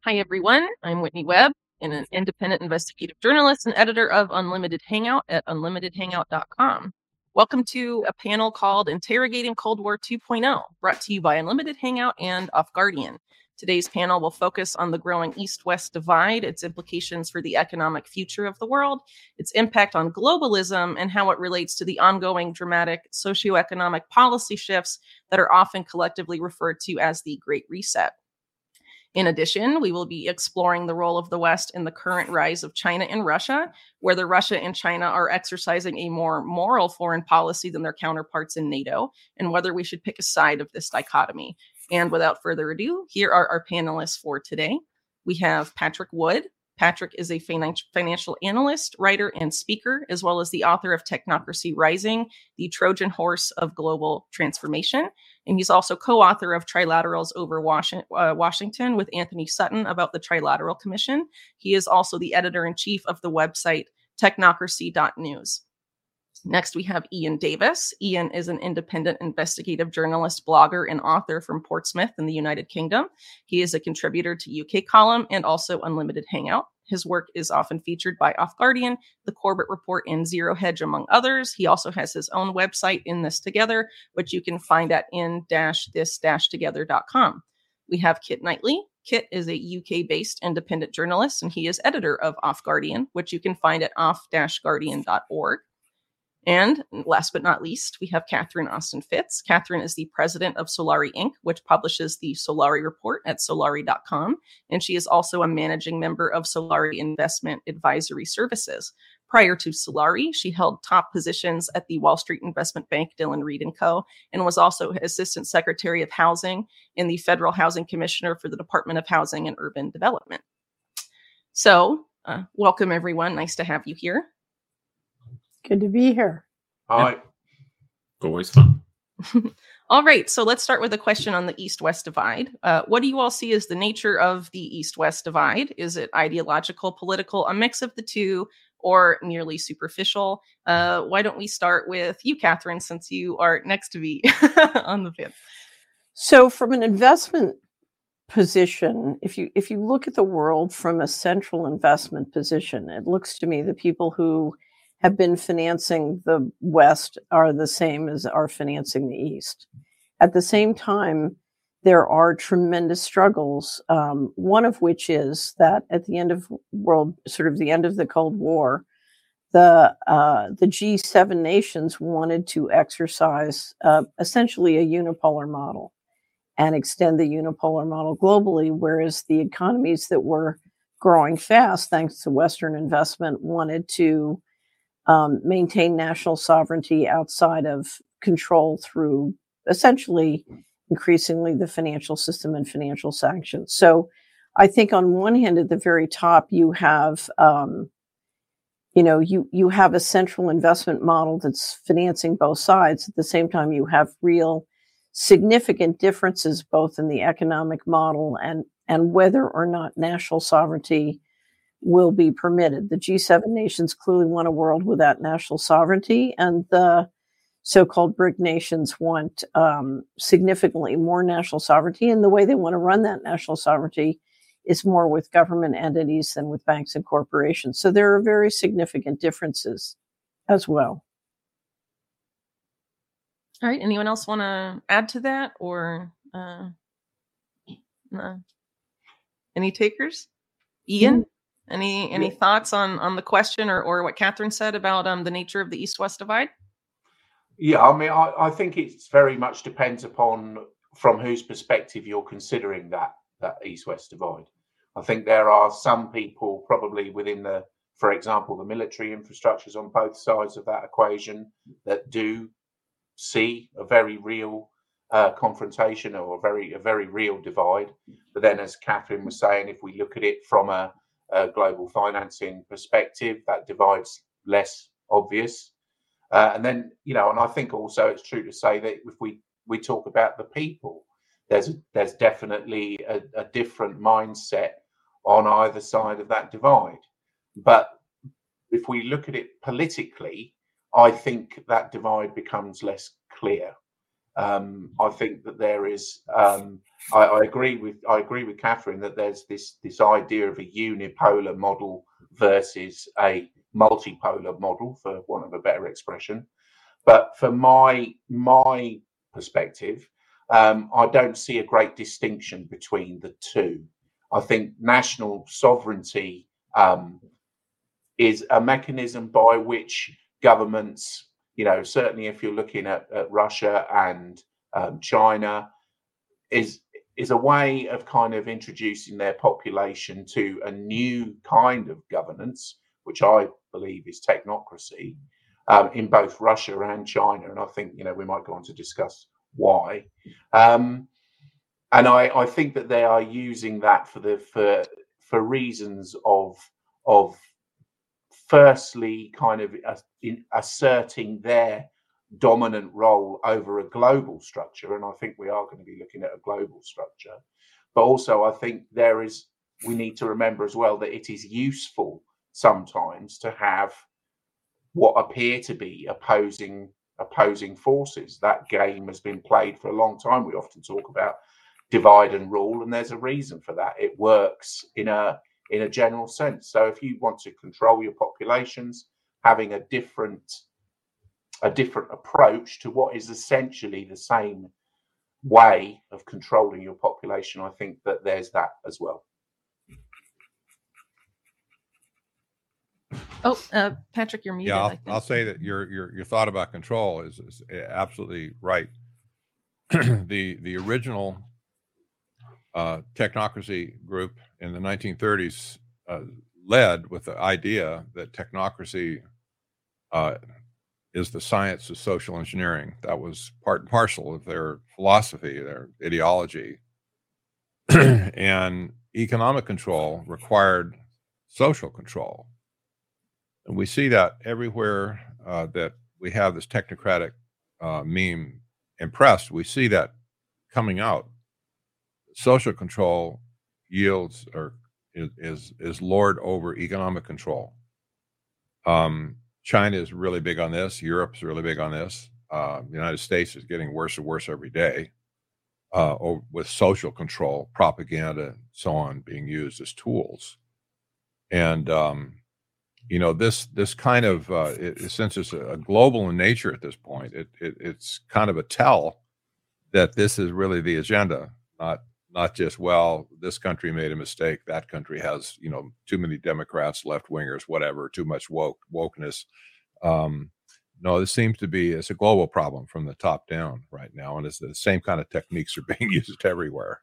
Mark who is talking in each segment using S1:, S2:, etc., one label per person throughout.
S1: Hi, everyone. I'm Whitney Webb, and an independent investigative journalist and editor of Unlimited Hangout at unlimitedhangout.com. Welcome to a panel called Interrogating Cold War 2.0, brought to you by Unlimited Hangout and Off Guardian. Today's panel will focus on the growing East-West divide, its implications for the economic future of the world, its impact on globalism, and how it relates to the ongoing dramatic socioeconomic policy shifts that are often collectively referred to as the Great Reset. In addition, we will be exploring the role of the West in the current rise of China and Russia, whether Russia and China are exercising a more moral foreign policy than their counterparts in NATO, and whether we should pick a side of this dichotomy. And without further ado, here are our panelists for today. We have Patrick Wood. Patrick is a financial analyst, writer, and speaker, as well as the author of Technocracy Rising, the Trojan Horse of Global Transformation. And he's also co-author of Trilaterals over Washington with Anthony Sutton about the Trilateral Commission. He is also the editor-in-chief of the website technocracy.news. Next, we have Ian Davis. Ian is an independent investigative journalist, blogger, and author from Portsmouth in the United Kingdom. He is a contributor to UK Column and also Unlimited Hangout. His work is often featured by Off Guardian, The Corbett Report, and Zero Hedge, among others. He also has his own website, In This Together, which you can find at in-this-together.com. We have Kit Knightley. Kit is a UK-based independent journalist, and he is editor of Off Guardian, which you can find at off-guardian.org. And last but not least, we have Catherine Austin Fitts. Catherine is the president of Solari Inc., which publishes the Solari Report at solari.com. And she is also a managing member of Solari Investment Advisory Services. Prior to Solari, she held top positions at the Wall Street Investment Bank, Dillon Read & Co., and was also Assistant Secretary of Housing and the Federal Housing Commissioner for the Department of Housing and Urban Development. So, welcome, everyone. Nice to have you here.
S2: Good to be here.
S3: Hi.
S4: Always fun.
S1: All right, so let's start with a question on the East-West divide. What do you all see as the nature of the East-West divide? Is it ideological, political, a mix of the two, or merely superficial? Why don't we start with you, Catherine, since you are next to me on the panel?
S2: So from an investment position, if you look at the world from a central investment position, it looks to me the people who have been financing the West are the same as are financing the East. At the same time, there are tremendous struggles, one of which is that at the end of the end of the Cold War, the G7 nations wanted to exercise essentially a unipolar model and extend the unipolar model globally, whereas the economies that were growing fast, thanks to Western investment, wanted to maintain national sovereignty outside of control through essentially increasingly the financial system and financial sanctions. So I think on one hand, at the very top, you have, you have a central investment model that's financing both sides. At the same time, you have real significant differences both in the economic model and whether or not national sovereignty will be permitted. The G7 nations clearly want a world without national sovereignty, and the so-called BRIC nations want significantly more national sovereignty, and the way they want to run that national sovereignty is more with government entities than with banks and corporations. So there are very significant differences as well.
S1: All right, anyone else want to add to that, or any takers? Ian? Any thoughts on the question or what Catherine said about the nature of the East-West divide?
S3: Yeah, I mean, I think it's very much depends upon from whose perspective you're considering that East-West divide. I think there are some people probably within for example, the military infrastructures on both sides of that equation that do see a very real confrontation or a very real divide. But then, as Catherine was saying, if we look at it from a global financing perspective, that divide's less obvious. And then, and I think also it's true to say that if we talk about the people, there's definitely a different mindset on either side of that divide. But if we look at it politically, I think that divide becomes less clear. I think that there is. I agree with Catherine that there's this idea of a unipolar model versus a multipolar model, for want of a better expression. But for my perspective, I don't see a great distinction between the two. I think national sovereignty is a mechanism by which governments, certainly if you're looking at Russia and China, is a way of kind of introducing their population to a new kind of governance, which I believe is technocracy, in both Russia and China. And I think, we might go on to discuss why. And I think that they are using that for reasons of firstly kind of asserting their dominant role over a global structure, and I think we are going to be looking at a global structure. But also I think we need to remember as well that it is useful sometimes to have what appear to be opposing forces. That game has been played for a long time. We often talk about divide and rule, and there's a reason for that. It works in a general sense. So if you want to control your populations, having a different approach to what is essentially the same way of controlling your population, I think that there's that as well.
S1: Oh, Patrick, you're muted.
S5: Yeah, I'll say that your thought about control is absolutely right. The original technocracy group in the 1930s led with the idea that technocracy is the science of social engineering. That was part and parcel of their philosophy, their ideology. And economic control required social control. And we see that everywhere that we have this technocratic meme impressed, we see that coming out. Social control yields or is lord over economic control. China is really big on this. Europe's really big on this. The United States is getting worse and worse every day with social control, propaganda, and so on being used as tools. And this kind of since it's a global in nature at this point, it's kind of a tell that this is really the agenda, not just, well, this country made a mistake, that country has too many Democrats, left wingers, whatever, too much wokeness. No, this seems to be it's a global problem from the top down right now, and it's the same kind of techniques are being used everywhere.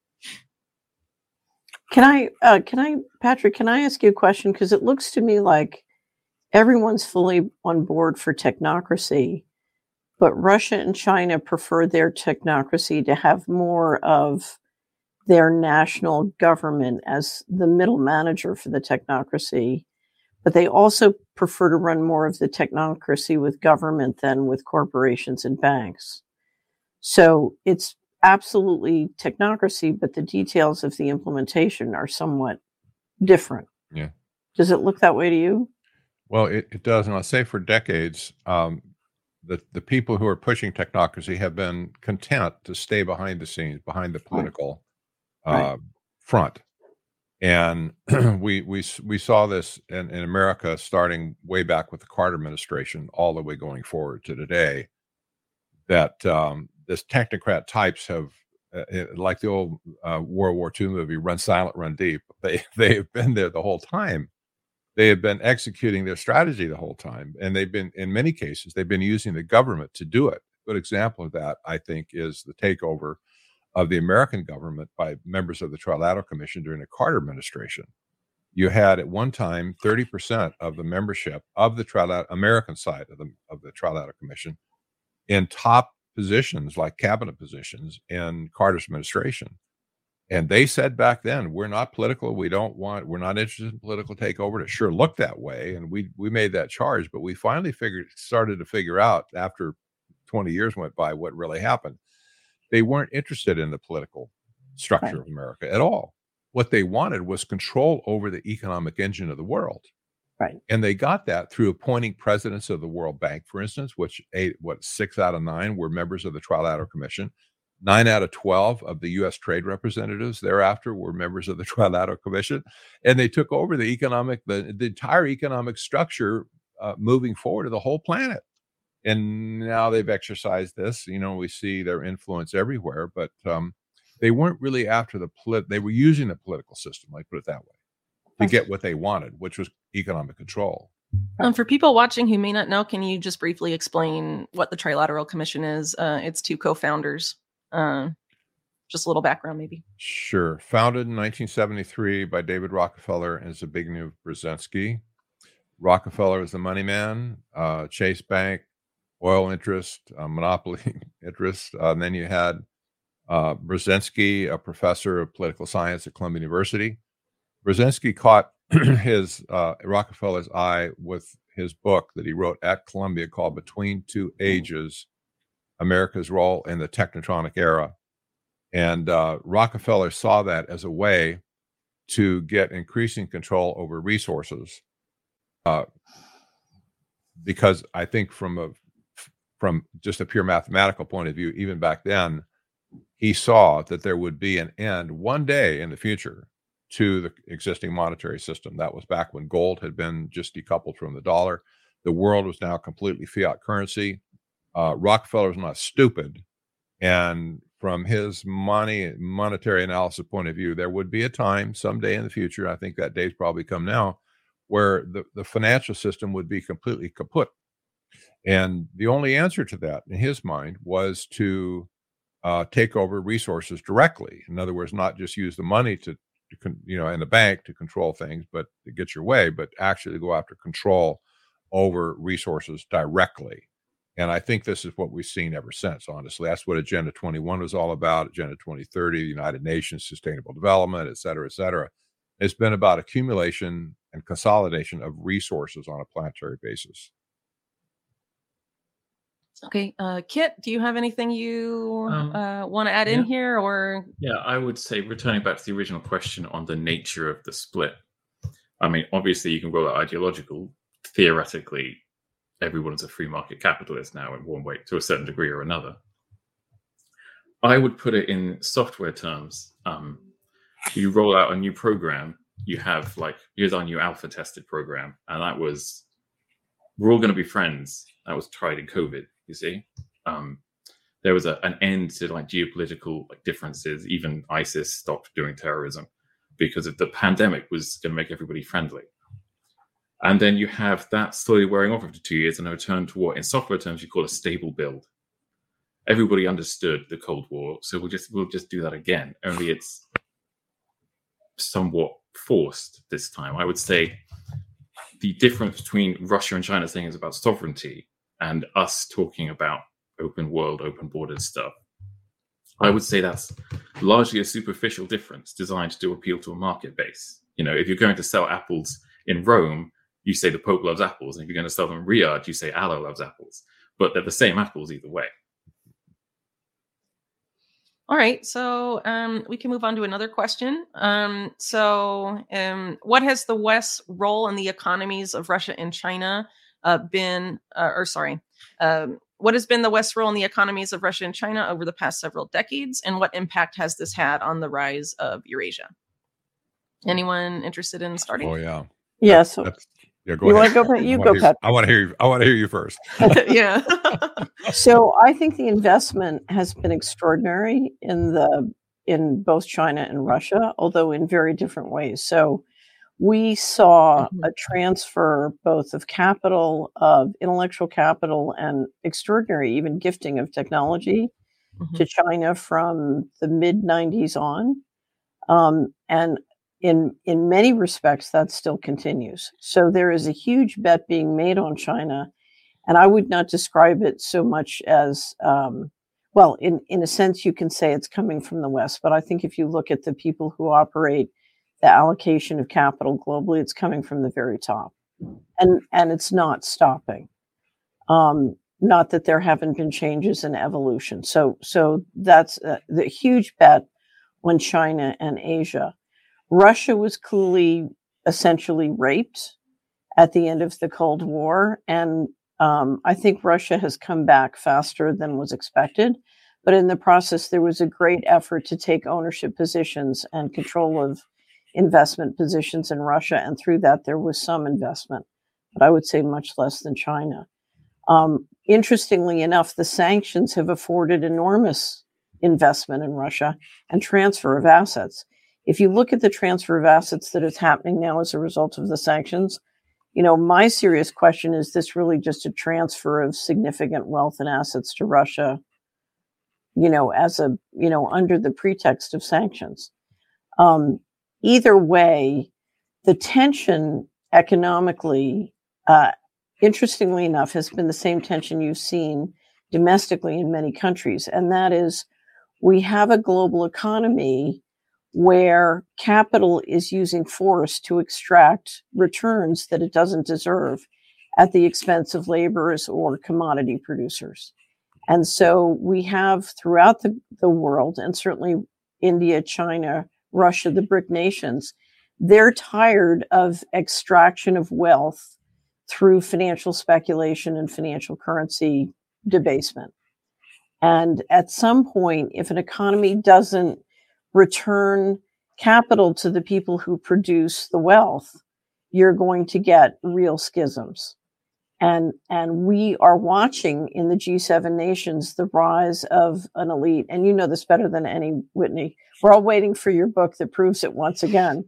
S2: Patrick, can I ask you a question? Because it looks to me like everyone's fully on board for technocracy, but Russia and China prefer their technocracy to have more of their national government as the middle manager for the technocracy. But they also prefer to run more of the technocracy with government than with corporations and banks. So it's absolutely technocracy, but the details of the implementation are somewhat different.
S5: Yeah.
S2: Does it look that way to you?
S5: Well, it does. And I'll say for decades, the people who are pushing technocracy have been content to stay behind the scenes, behind the political front. And we saw this in America starting way back with the Carter administration, all the way going forward to today, that this technocrat types have, like the old World War II movie, Run Silent, Run Deep. They have been there the whole time. They have been executing their strategy the whole time. And they've been, in many cases, they've been using the government to do it. A good example of that, I think, is the takeover of the American government by members of the Trilateral Commission during the Carter administration. You had at one time 30% of the membership of the American side of the Trilateral Commission in top positions, like cabinet positions in Carter's administration. And they said back then, we're not political. We're not interested in political takeover. It sure looked that way. And we made that charge, but we finally started to figure out after 20 years went by what really happened. They weren't interested in the political structure of America at all. What they wanted was control over the economic engine of the world.
S2: Right.
S5: And they got that through appointing presidents of the World Bank, for instance, which 6 out of 9 were members of the Trilateral Commission. 9 out of 12 of the U.S. trade representatives thereafter were members of the Trilateral Commission. And they took over the entire economic structure moving forward of the whole planet. And now they've exercised this. We see their influence everywhere, but they weren't really after they were using the political system, like put it that way, to get what they wanted, which was economic control.
S1: For people watching who may not know, can you just briefly explain what the Trilateral Commission is? Its 2 co-founders. Just a little background, maybe.
S5: Sure. Founded in 1973 by David Rockefeller and Zbigniew Brzezinski. Rockefeller was the money man, Chase Bank, oil interest, monopoly interest. And then you had Brzezinski, a professor of political science at Columbia University. Brzezinski caught his Rockefeller's eye with his book that he wrote at Columbia called Between Two Ages, America's Role in the Technotronic Era. And Rockefeller saw that as a way to get increasing control over resources. Because I think from just a pure mathematical point of view, even back then, he saw that there would be an end one day in the future to the existing monetary system. That was back when gold had been just decoupled from the dollar. The world was now completely fiat currency. Rockefeller was not stupid. And from his monetary analysis point of view, there would be a time someday in the future, I think that day's probably come now, where the financial system would be completely kaput. And the only answer to that, in his mind, was to take over resources directly. In other words, not just use the money in the bank to control things, but to get your way, but actually go after control over resources directly. And I think this is what we've seen ever since, honestly. That's what Agenda 21 was all about, Agenda 2030, the United Nations, Sustainable Development, et cetera, et cetera. It's been about accumulation and consolidation of resources on a planetary basis.
S1: Okay. Kit, do you have anything you want to add in here? Or
S4: Yeah, I would say, returning back to the original question on the nature of the split. I mean, obviously you can roll out ideological. Theoretically, everyone is a free market capitalist now in one way, to a certain degree or another. I would put it in software terms. You roll out a new program, you have here's our new alpha tested program. And that was, we're all going to be friends. That was tried in COVID, you see. There was an end to geopolitical differences. Even ISIS stopped doing terrorism because of the pandemic was going to make everybody friendly. And then you have that slowly wearing off after 2 years and a return to what in software terms you call a stable build. Everybody understood the Cold War, so we'll just do that again. Only it's somewhat forced this time. I would say the difference between Russia and China saying it's about sovereignty and us talking about open world, open borders stuff, I would say that's largely a superficial difference designed to appeal to a market base. If you're going to sell apples in Rome, you say the Pope loves apples. And if you're going to sell them in Riyadh, you say Allah loves apples. But they're the same apples either way.
S1: All right. So we can move on to another question. What has the West's role in the economies of Russia and China been, what has been the West's role in the economies of Russia and China over the past several decades? And what impact has this had on the rise of Eurasia? Anyone interested in starting?
S5: Oh, yeah.
S2: Yeah. So
S5: go ahead.
S2: You go, Pat.
S5: I want to hear you first.
S1: Yeah.
S2: So I think the investment has been extraordinary in both China and Russia, although in very different ways. So we saw a transfer both of capital, of intellectual capital, and extraordinary even gifting of technology to China from the mid-90s on. And in many respects, that still continues. So there is a huge bet being made on China. And I would not describe it so much as, in a sense, you can say it's coming from the West. But I think if you look at the people who operate the allocation of capital globally, it's coming from the very top. And it's not stopping. Not that there haven't been changes in evolution. So that's the huge bet on China and Asia. Russia was clearly essentially raped at the end of the Cold War. And I think Russia has come back faster than was expected. But in the process, there was a great effort to take ownership positions and control of investment positions in Russia. And through that, there was some investment, but I would say much less than China. Interestingly enough, the sanctions have afforded enormous investment in Russia and transfer of assets. If you look at the transfer of assets that is happening now as a result of the sanctions, my serious question is this really just a transfer of significant wealth and assets to Russia, as under the pretext of sanctions. Either way, the tension economically, interestingly enough, has been the same tension you've seen domestically in many countries. And that is, we have a global economy where capital is using force to extract returns that it doesn't deserve at the expense of laborers or commodity producers. And so we have throughout the world, and certainly India, China, Russia, the BRIC nations, they're tired of extraction of wealth through financial speculation and financial currency debasement. And at some point, if an economy doesn't return capital to the people who produce the wealth, you're going to get real schisms. And we are watching in the G7 nations the rise of an elite. And you know this better than any, Whitney. We're all waiting for your book that proves it once again.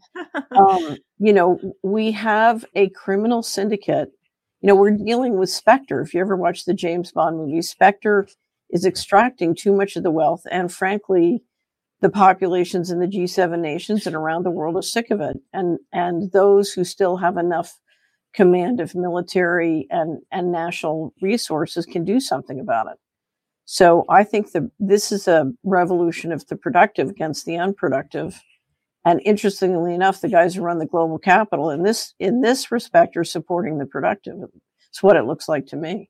S2: We have a criminal syndicate. We're dealing with Spectre. If you ever watch the James Bond movie, Spectre is extracting too much of the wealth. And frankly, the populations in the G7 nations and around the world are sick of it. And those who still have enough command of military and national resources can do something about it. So I think this is a revolution of the productive against the unproductive. And interestingly enough, the guys who run the global capital in this respect are supporting the productive. It's what it looks like to me.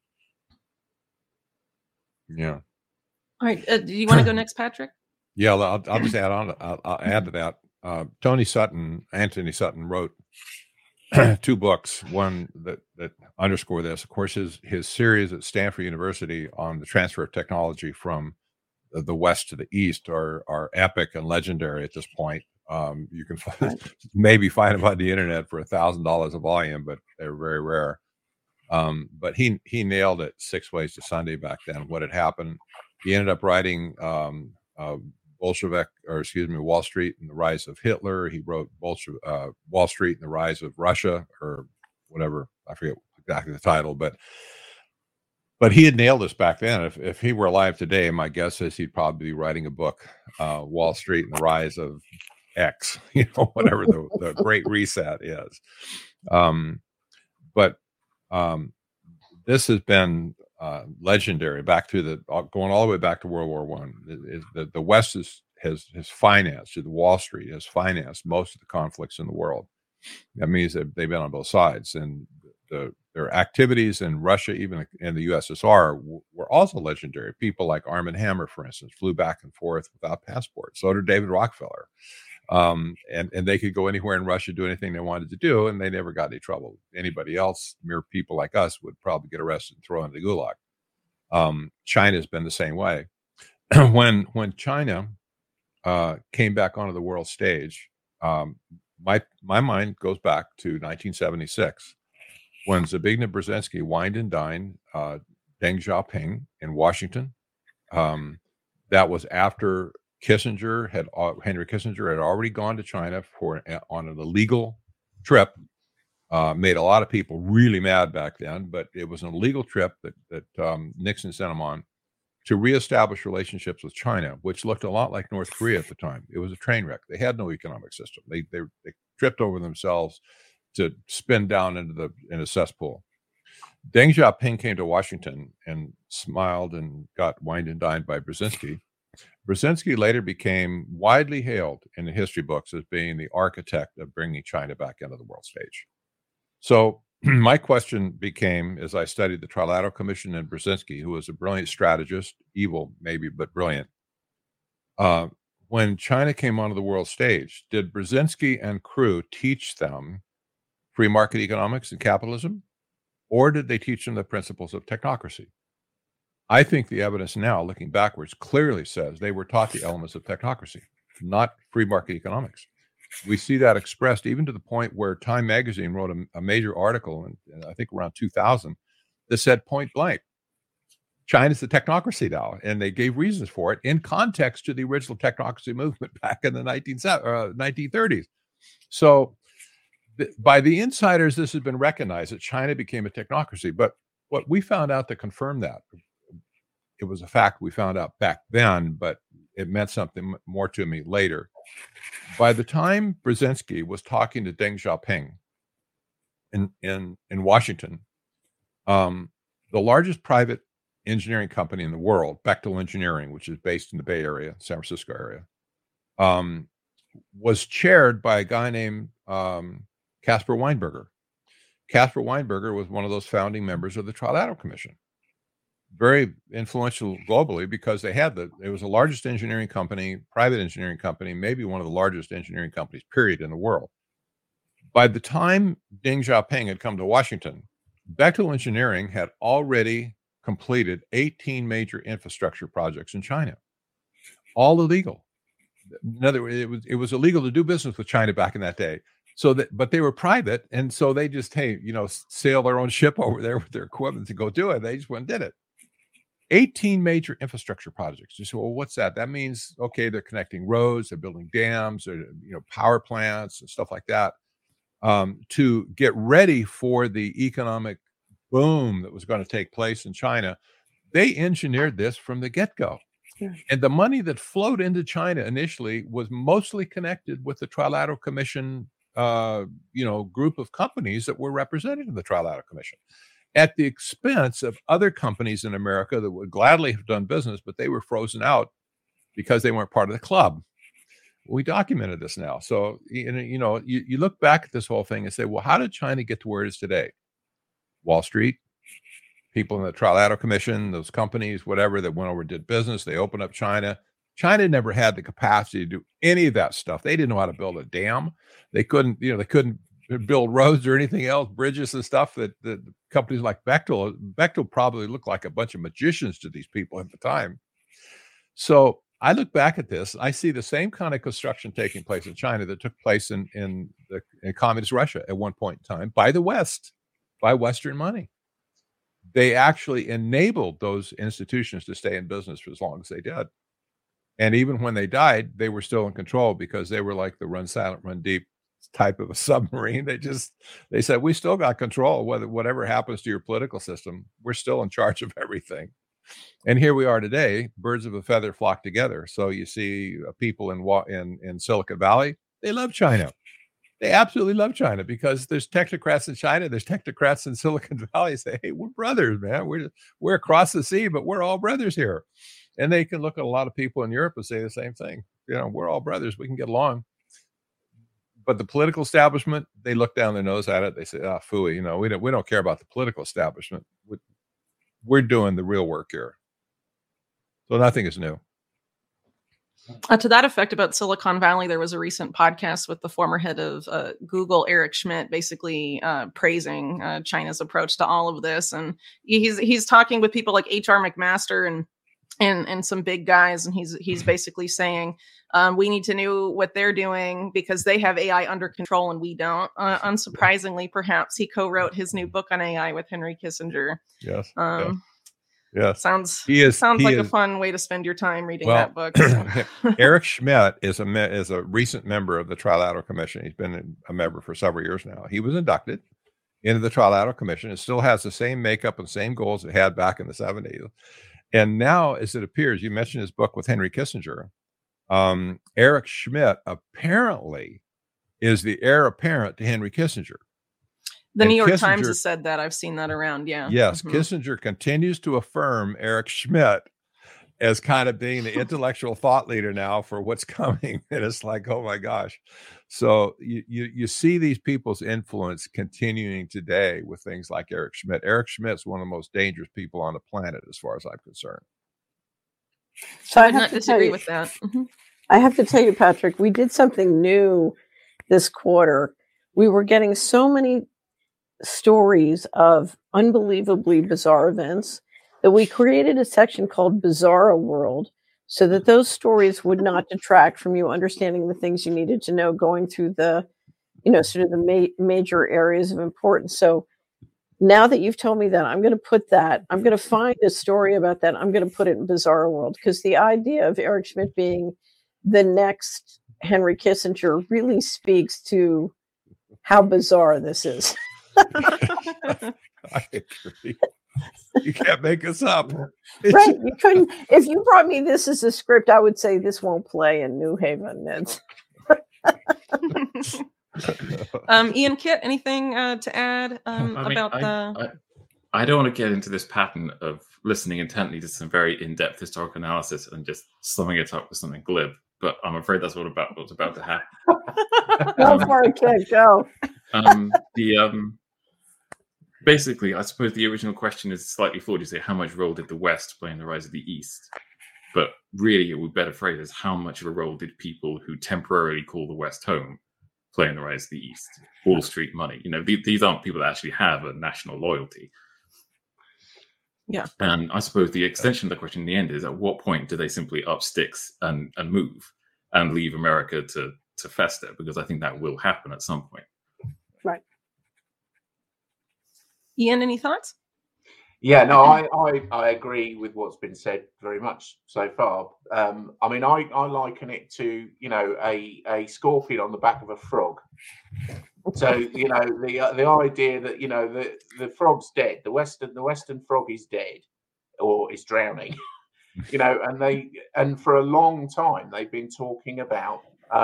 S5: Yeah.
S1: All right. Do you want to go next, Patrick?
S5: Yeah, I'll just add on. I'll add to that. Anthony Sutton wrote 2 books, one that underscore this. Of course, his series at Stanford University on the transfer of technology from the West to the East are epic and legendary at this point. You can maybe find them on the internet for $1,000 a volume, but they're very rare. But he nailed it 6 Ways to Sunday back then, what had happened. He ended up writing Wall Street and the Rise of Hitler. He wrote Wall Street and the Rise of Russia, or whatever. I forget exactly the title, but he had nailed this back then. If he were alive today, my guess is he'd probably be writing a book, Wall Street and the Rise of X, whatever the Great Reset is. But this has been legendary, going all the way back to World War One. The West has financed, the Wall Street has financed most of the conflicts in the world. That means that they've been on both sides, and their activities in Russia, even in the USSR, were also legendary. People like Armand Hammer, for instance, flew back and forth without passports. So did David Rockefeller. And they could go anywhere in Russia, do anything they wanted to do, and they never got any trouble. Anybody else, mere people like us, would probably get arrested and thrown into the gulag. China's been the same way. When China came back onto the world stage, my mind goes back to 1976, when Zbigniew Brzezinski wined and dined Deng Xiaoping in Washington. That was after Henry Kissinger had already gone to China on an illegal trip. Made a lot of people really mad back then, but it was an illegal trip that Nixon sent him on to reestablish relationships with China, which looked a lot like North Korea at the time. It was a train wreck. They had no economic system. They tripped over themselves to spin down into a cesspool. Deng Xiaoping came to Washington and smiled and got wined and dined by Brzezinski. Brzezinski later became widely hailed in the history books as being the architect of bringing China back into the world stage. So my question became, as I studied the Trilateral Commission and Brzezinski, who was a brilliant strategist, evil maybe, but brilliant. When China came onto the world stage, did Brzezinski and crew teach them free market economics and capitalism, or did they teach them the principles of technocracy? I think the evidence now, looking backwards, clearly says they were taught the elements of technocracy, not free market economics. We see that expressed even to the point where Time Magazine wrote a major article in I think around 2000 that said point blank, China's the technocracy now, and they gave reasons for it in context to the original technocracy movement back in the 1930s. So by the insiders, this has been recognized that China became a technocracy. But what we found out to confirm that, it was a fact we found out back then, but it meant something more to me later. By the time Brzezinski was talking to Deng Xiaoping in Washington, the largest private engineering company in the world, Bechtel Engineering, which is based in the Bay Area, San Francisco area, was chaired by a guy named Caspar Weinberger. Caspar Weinberger was one of those founding members of the Trilateral Commission. Very influential globally because it was the largest engineering company, private engineering company, maybe one of the largest engineering companies, period, in the world. By the time Deng Xiaoping had come to Washington, Bechtel Engineering had already completed 18 major infrastructure projects in China, all illegal. In other words, it was illegal to do business with China back in that day. But they were private, and so they just, sail their own ship over there with their equipment to go do it. They just went and did it. 18 major infrastructure projects. You say, well, what's that? That means, okay, they're connecting roads, they're building dams, or power plants and stuff like that, to get ready for the economic boom that was going to take place in China. They engineered this from the get-go. Yeah. And the money that flowed into China initially was mostly connected with the Trilateral Commission, group of companies that were represented in the Trilateral Commission, at the expense of other companies in America that would gladly have done business, but they were frozen out because they weren't part of the club. We documented this now. So, you look back at this whole thing and say, well, how did China get to where it is today? Wall Street, people in the Trilateral Commission, those companies, whatever, that went over and did business. They opened up China. China never had the capacity to do any of that stuff. They didn't know how to build a dam. They couldn't build roads or anything else, bridges and stuff that companies like Bechtel probably looked like a bunch of magicians to these people at the time. So I look back at this, I see the same kind of construction taking place in China that took place in communist Russia at one point in time by the West, by Western money. They actually enabled those institutions to stay in business for as long as they did. And even when they died, they were still in control because they were like the run silent, run deep type of a submarine. They said, we still got control. Whatever happens to your political system, we're still in charge of everything. And here we are today, birds of a feather flock together. So you see people in Silicon Valley, they love China. They absolutely love China because there's technocrats in China. There's technocrats in Silicon Valley say, hey, we're brothers, man. We're across the sea, but we're all brothers here. And they can look at a lot of people in Europe and say the same thing. We're all brothers. We can get along. But the political establishment, they look down their nose at it. They say, phooey, we don't care about the political establishment. We're doing the real work here. So nothing is new.
S1: To that effect about Silicon Valley, there was a recent podcast with the former head of Google, Eric Schmidt, basically praising China's approach to all of this. And he's talking with people like H.R. McMaster and some big guys. And he's basically saying, we need to know what they're doing because they have AI under control and we don't. Unsurprisingly, perhaps he co-wrote his new book on AI with Henry Kissinger.
S5: Yes.
S1: Yes. Sounds like a fun way to spend your time reading that book.
S5: Eric Schmidt is a recent member of the Trilateral Commission. He's been a member for several years now. He was inducted into the Trilateral Commission. It still has the same makeup and same goals it had back in the 70s. And now, as it appears, you mentioned his book with Henry Kissinger. Eric Schmidt apparently is the heir apparent to Henry Kissinger.
S1: The New York Times has said that. I've seen that around. Yeah.
S5: Yes. Mm-hmm. Kissinger continues to affirm Eric Schmidt as kind of being the intellectual thought leader now for what's coming. And it's like, oh my gosh. So you see these people's influence continuing today with things like Eric Schmidt. Eric Schmidt's one of the most dangerous people on the planet, as far as I'm concerned.
S1: So I would not disagree with that. Mm-hmm.
S2: I have to tell you, Patrick, we did something new this quarter. We were getting so many stories of unbelievably bizarre events, that we created a section called Bizarro World so that those stories would not detract from you understanding the things you needed to know going through the, sort of the major areas of importance. So now that you've told me that, I'm going to find a story about that. I'm going to put it in Bizarro World, because the idea of Eric Schmidt being the next Henry Kissinger really speaks to how bizarre this is.
S5: I agree. You can't make us up.
S2: Right. You couldn't. If you brought me this as a script, I would say this won't play in New Haven.
S1: Ian, Kit, anything to add
S4: I don't want to get into this pattern of listening intently to some very in-depth historical analysis and just summing it up with something glib, but I'm afraid that's what's about to happen.
S2: Go for it, Kit. Go.
S4: Basically, I suppose the original question is slightly flawed. You say, how much role did the West play in the rise of the East? But really, it would better phrase as, how much of a role did people who temporarily call the West home play in the rise of the East? Wall Street money. These aren't people that actually have a national loyalty.
S1: Yeah.
S4: And I suppose the extension of the question in the end is, at what point do they simply up sticks and move and leave America to fester? Because I think that will happen at some point.
S2: Right.
S1: Ian, any thoughts?
S3: Yeah, no, I agree with what's been said very much so far. I mean, I liken it to, a scorpion on the back of a frog. So, the idea that, the frog's dead, the Western frog is dead or is drowning, and for a long time they've been talking about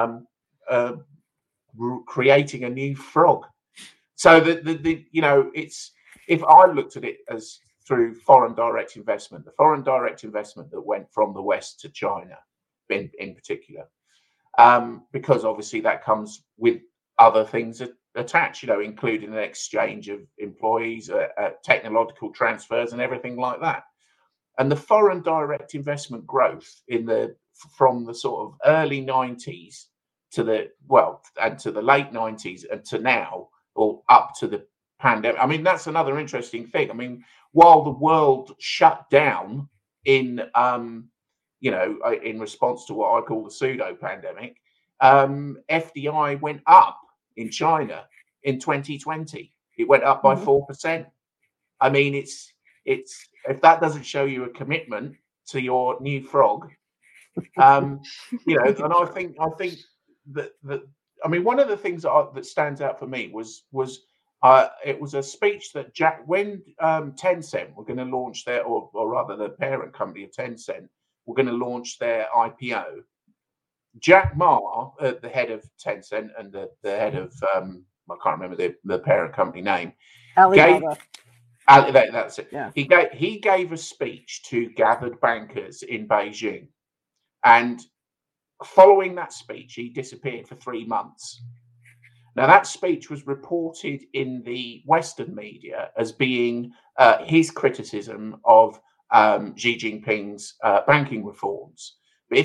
S3: creating a new frog. So it's, if I looked at it as through foreign direct investment, the foreign direct investment that went from the West to China in particular, because obviously that comes with other things attached, including an exchange of employees, technological transfers and everything like that. And the foreign direct investment growth from the sort of early 90s to the late 90s and to now, or up to the pandemic. I mean, that's another interesting thing. I mean, while the world shut down in response to what I call the pseudo pandemic, FDI went up in China in 2020. It went up by 4%. I mean, it's if that doesn't show you a commitment to your new frog, and I think that I mean, one of the things that stands out for me was it was a speech that when Tencent were going to launch their, or rather the parent company of Tencent, were going to launch their IPO. Jack Ma, the head of Tencent and the head of I can't remember the parent company name.
S2: Alibaba.
S3: That's it.
S2: Yeah.
S3: He gave a speech to gathered bankers in Beijing, and following that speech, he disappeared for 3 months. Now, that speech was reported in the Western media as being his criticism of Xi Jinping's banking reforms. But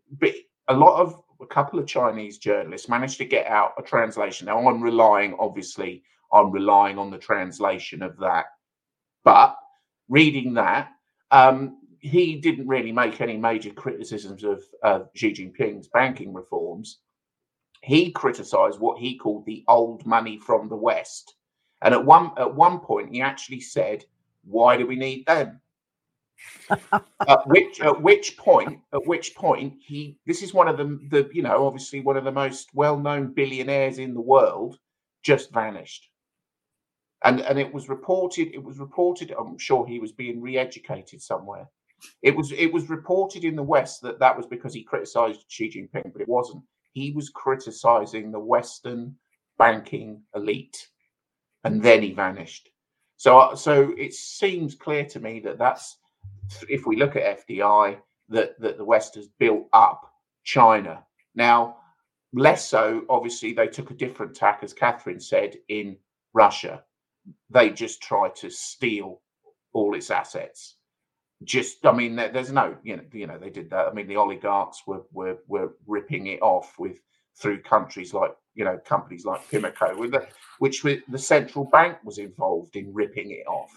S3: a couple of Chinese journalists managed to get out a translation. Now, I'm relying on the translation of that. But reading that, he didn't really make any major criticisms of Xi Jinping's banking reforms. He criticized what he called the old money from the West. And at one point, he actually said, "Why do we need them?" at which point, this is one of the obviously one of the most well-known billionaires in the world, just vanished. And it was reported, I'm sure he was being re-educated somewhere. It was reported in the West that was because he criticized Xi Jinping, but it wasn't. He was criticizing the Western banking elite, and then he vanished. So it seems clear to me that's, if we look at FDI, that the West has built up China. Now, less so, obviously, they took a different tack, as Catherine said, in Russia. They just tried to steal all its assets. There's no, they did that. I mean, the oligarchs were ripping it off with through countries like, companies like Pimlico, which the central bank was involved in ripping it off.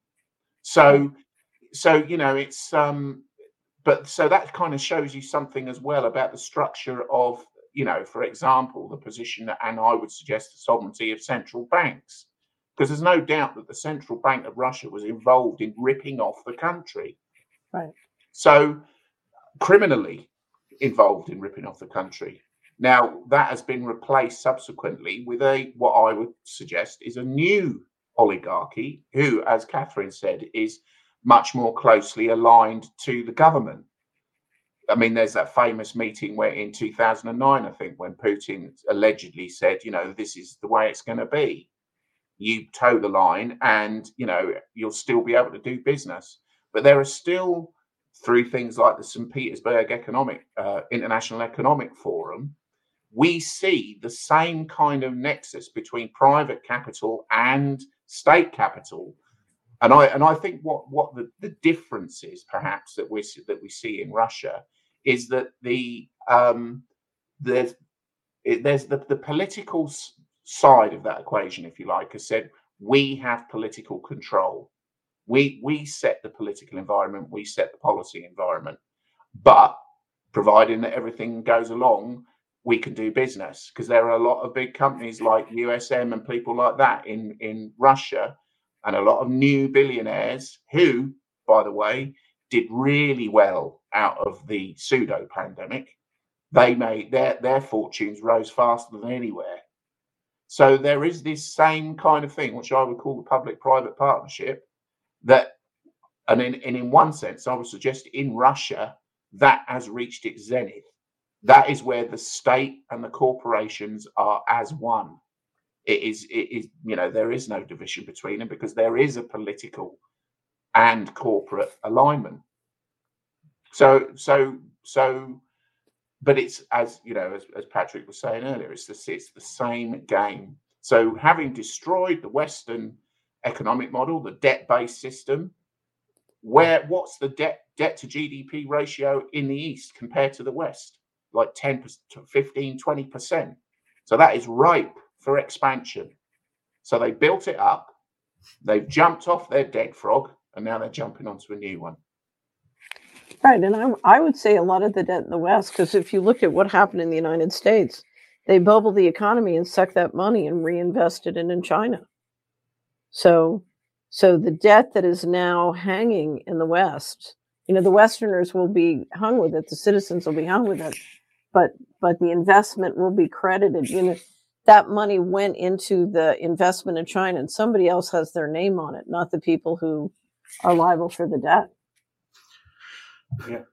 S3: So it's but so that kind of shows you something as well about the structure of, for example, the position and I would suggest the sovereignty of central banks, because there's no doubt that the central bank of Russia was involved in ripping off the country.
S2: Right.
S3: So criminally involved in ripping off the country. Now that has been replaced subsequently with what I would suggest is a new oligarchy who, as Catherine said, is much more closely aligned to the government. I mean, there's that famous meeting where in 2009, I think, when Putin allegedly said, this is the way it's going to be. You toe the line and, you'll still be able to do business. But there are still, through things like the St. Petersburg International Economic Forum, we see the same kind of nexus between private capital and state capital. And I think what the difference is, perhaps, that we see in Russia is that there's the political side of that equation, if you like, has said we have political control. We set the political environment, we set the policy environment, but providing that everything goes along, we can do business, because there are a lot of big companies like USM and people like that in Russia, and a lot of new billionaires who, by the way, did really well out of the pseudo pandemic. They made their fortunes rose faster than anywhere. So there is this same kind of thing, which I would call the public-private partnership, that, and in one sense, I would suggest in Russia, that has reached its zenith. That is where the state and the corporations are as one. It is, there is no division between them, because there is a political and corporate alignment. So, but it's, as Patrick was saying earlier, it's the same game. So having destroyed the Western economic model, the debt-based system, what's the debt to GDP ratio in the East compared to the West? Like 10%, 15, 20%. So that is ripe for expansion. So they built it up, they've jumped off their dead frog, and now they're jumping onto a new one.
S2: Right, and I would say a lot of the debt in the West, because if you look at what happened in the United States, they bubbled the economy and sucked that money and reinvested it in China. So the debt that is now hanging in the West, the Westerners will be hung with it, the citizens will be hung with it, but the investment will be credited. That money went into the investment in China, and somebody else has their name on it, not the people who are liable for the debt.
S3: Yeah.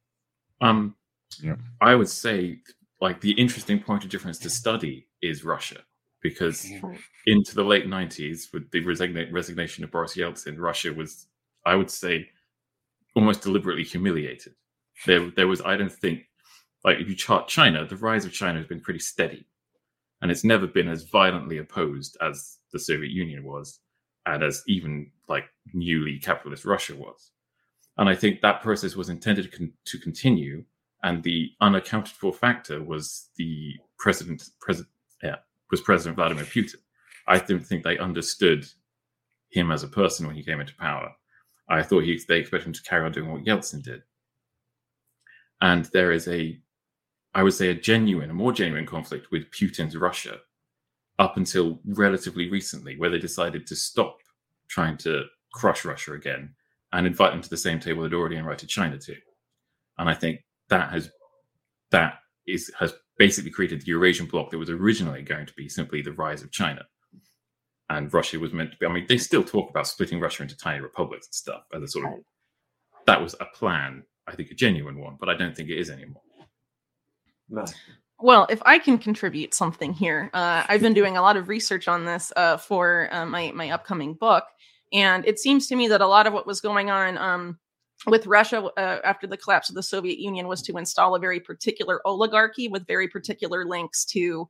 S4: I would say, like, the interesting point of difference to study is Russia, because into the late 90s, with the resignation of Boris Yeltsin, Russia was, I would say, almost deliberately humiliated. There was, I don't think, like, if you chart China, the rise of China has been pretty steady, and it's never been as violently opposed as the Soviet Union was, and as even like newly capitalist Russia was. And I think that process was intended to continue, and the unaccounted for factor was the President Vladimir Putin. I don't think they understood him as a person when he came into power. I thought they expected him to carry on doing what Yeltsin did. And there is a more genuine conflict with Putin's Russia up until relatively recently, where they decided to stop trying to crush Russia again and invite them to the same table they'd already invited China to. And I think that has basically created the Eurasian bloc that was originally going to be simply the rise of China. And Russia was meant to be, I mean, they still talk about splitting Russia into tiny republics and stuff as a sort of, that was a plan, I think a genuine one, but I don't think it is anymore.
S3: No.
S1: Well, if I can contribute something here, I've been doing a lot of research on this for my upcoming book. And it seems to me that a lot of what was going on with Russia after the collapse of the Soviet Union was to install a very particular oligarchy with very particular links to,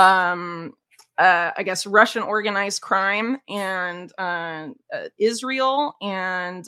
S1: I guess, Russian organized crime and Israel and,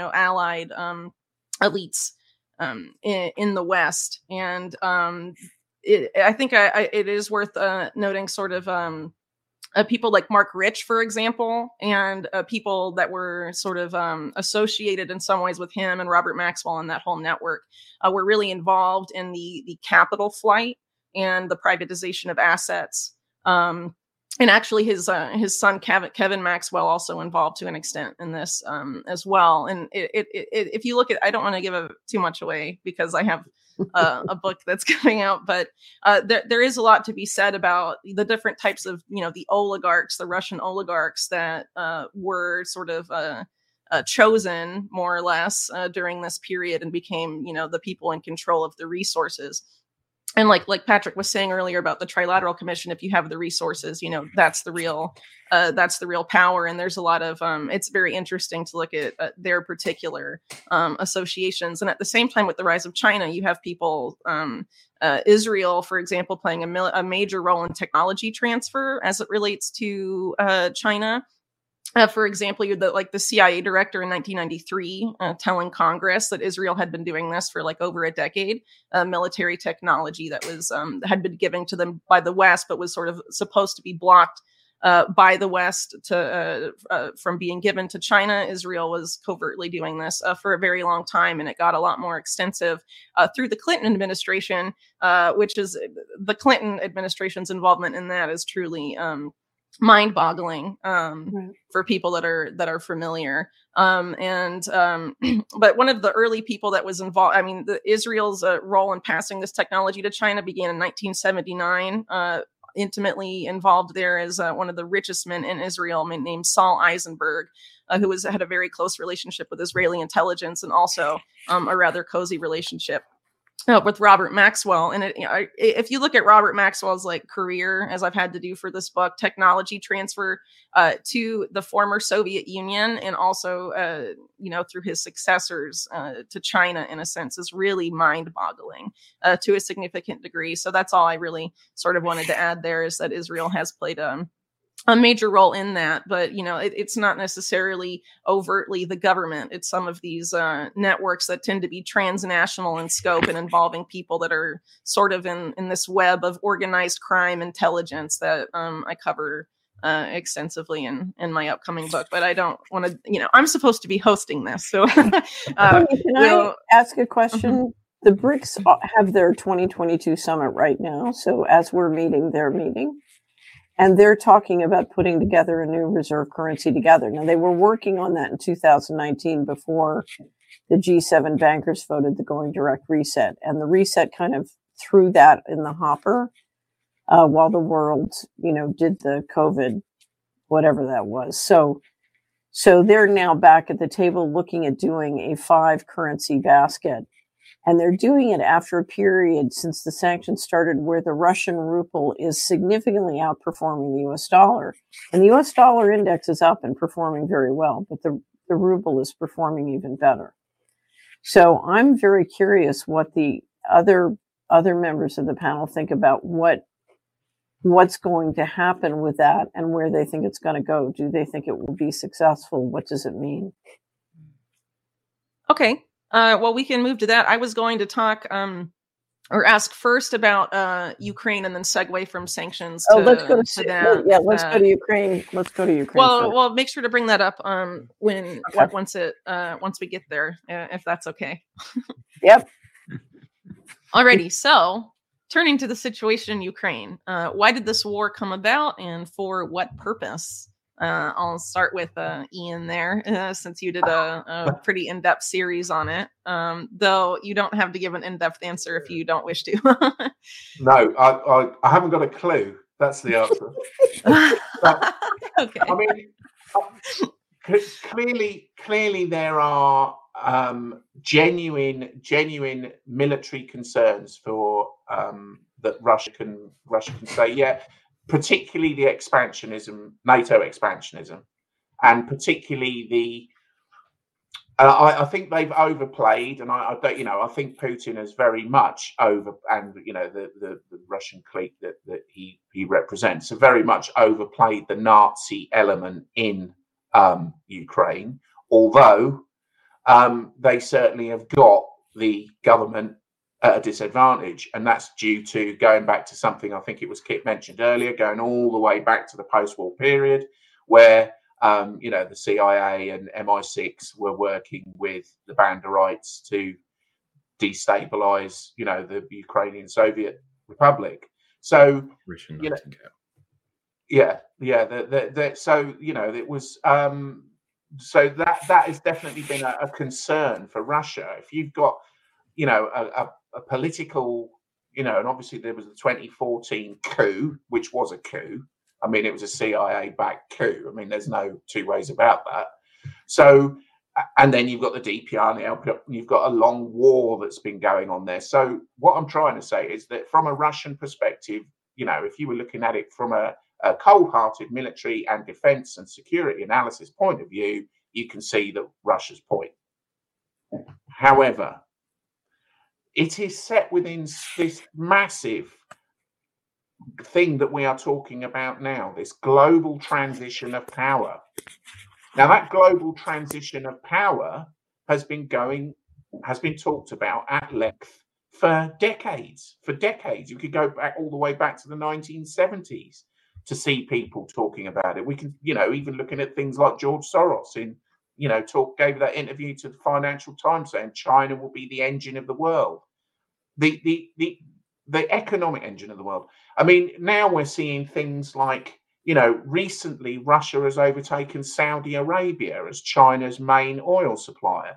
S1: allied elites in the West. And I think it is worth noting sort of people like Mark Rich, for example, and people that were sort of associated in some ways with him and Robert Maxwell and that whole network were really involved in the capital flight and the privatization of assets. And actually, his son Kevin Maxwell also involved to an extent in this as well. And if you look at, I don't want to give too much away because I have a book that's coming out, but there is a lot to be said about the different types of, the oligarchs, the Russian oligarchs that were sort of chosen more or less during this period and became, the people in control of the resources. And like Patrick was saying earlier about the Trilateral Commission, if you have the resources, that's the real power. And there's a lot of it's very interesting to look at their particular associations. And at the same time, with the rise of China, you have people, Israel, for example, playing a major role in technology transfer as it relates to China. For example, you're the CIA director in 1993 telling Congress that Israel had been doing this for over a decade, military technology that was had been given to them by the West, but was sort of supposed to be blocked by the West from being given to China. Israel was covertly doing this for a very long time, and it got a lot more extensive through the Clinton administration, which is the Clinton administration's involvement in that is truly mind-boggling for people that are familiar. But one of the early people that was involved, Israel's role in passing this technology to China began in 1979. Intimately involved there is one of the richest men in Israel named Saul Eisenberg, who had a very close relationship with Israeli intelligence and also a rather cozy relationship with Robert Maxwell. And if you look at Robert Maxwell's career, as I've had to do for this book, technology transfer to the former Soviet Union and also, through his successors to China, in a sense, is really mind-boggling to a significant degree. So that's all I really sort of wanted to add there, is that Israel has played a major role in that, but it's not necessarily overtly the government. It's some of these networks that tend to be transnational in scope and involving people that are sort of in this web of organized crime intelligence that I cover extensively in my upcoming book. But I don't want to, I'm supposed to be hosting this, so can
S2: I ask a question? Mm-hmm. The BRICS have their 2022 summit right now, so as we're meeting, they're meeting. And they're talking about putting together a new reserve currency together. Now, they were working on that in 2019 before the G7 bankers voted the going direct reset. And the reset kind of threw that in the hopper while the world, did the COVID, whatever that was. So they're now back at the table looking at doing a 5 currency basket. And they're doing it after a period since the sanctions started where the Russian ruble is significantly outperforming the US dollar. And the US dollar index is up and performing very well, but the ruble is performing even better. So I'm very curious what the other members of the panel think about what's going to happen with that and where they think it's going to go. Do they think it will be successful? What does it mean?
S1: Okay. Well, we can move to that. I was going to talk or ask first about Ukraine and then segue from sanctions to,
S2: let's go to
S1: that.
S2: Yeah, let's go to Ukraine. Let's go to Ukraine.
S1: Well, make sure to bring that up once we get there, if that's okay.
S2: Yep.
S1: Alrighty. So turning to the situation in Ukraine, why did this war come about and for what purpose? I'll start with Ian there, since you did a pretty in-depth series on it, though you don't have to give an in-depth answer if you don't wish to.
S3: No, I haven't got a clue. That's the answer.
S1: Okay.
S3: I mean, clearly there are genuine military concerns for that Russia can say, yeah. Particularly the expansionism, NATO expansionism, and particularly I think they've overplayed, and I think Putin has very much and the Russian clique that he represents have very much overplayed the Nazi element in Ukraine. Although they certainly have got the government at a disadvantage, and that's due to going back to something I think it was Kit mentioned earlier, going all the way back to the post-war period, where the CIA and MI6 were working with the Banderites to destabilize, the Ukrainian Soviet Republic. So, so it was so that has definitely been a concern for Russia. If you've got a political, and obviously there was the 2014 coup, which was a coup. I mean, it was a CIA-backed coup. I mean, there's no two ways about that. So, and then you've got the DPR now, you've got a long war that's been going on there. So what I'm trying to say is that from a Russian perspective, if you were looking at it from a cold-hearted military and defense and security analysis point of view, you can see that Russia's point. However, it is set within this massive thing that we are talking about now, this global transition of power. Now, that global transition of power has been talked about at length for decades. You could go back all the way back to the 1970s to see people talking about it. We can, even looking at things like George Soros gave that interview to the Financial Times saying China will be the engine of the world, the economic engine of the world. I mean, now we're seeing things like, recently Russia has overtaken Saudi Arabia as China's main oil supplier.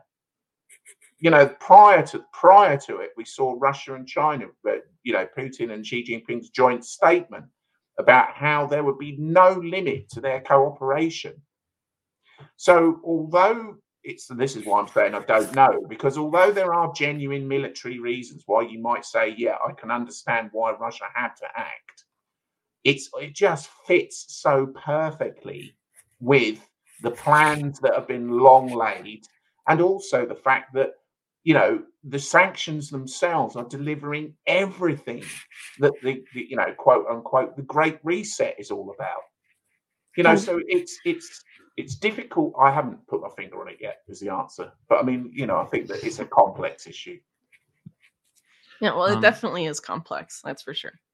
S3: Prior to it, we saw Russia and China, Putin and Xi Jinping's joint statement about how there would be no limit to their cooperation. So although this is why I'm saying I don't know, because although there are genuine military reasons why you might say, yeah, I can understand why Russia had to act, it just fits so perfectly with the plans that have been long laid, and also the fact that the sanctions themselves are delivering everything that the quote unquote the Great Reset is all about. So it's difficult. I haven't put my finger on it yet, is the answer. But I mean, I think that it's a complex issue.
S1: Yeah, well, it definitely is complex. That's for sure.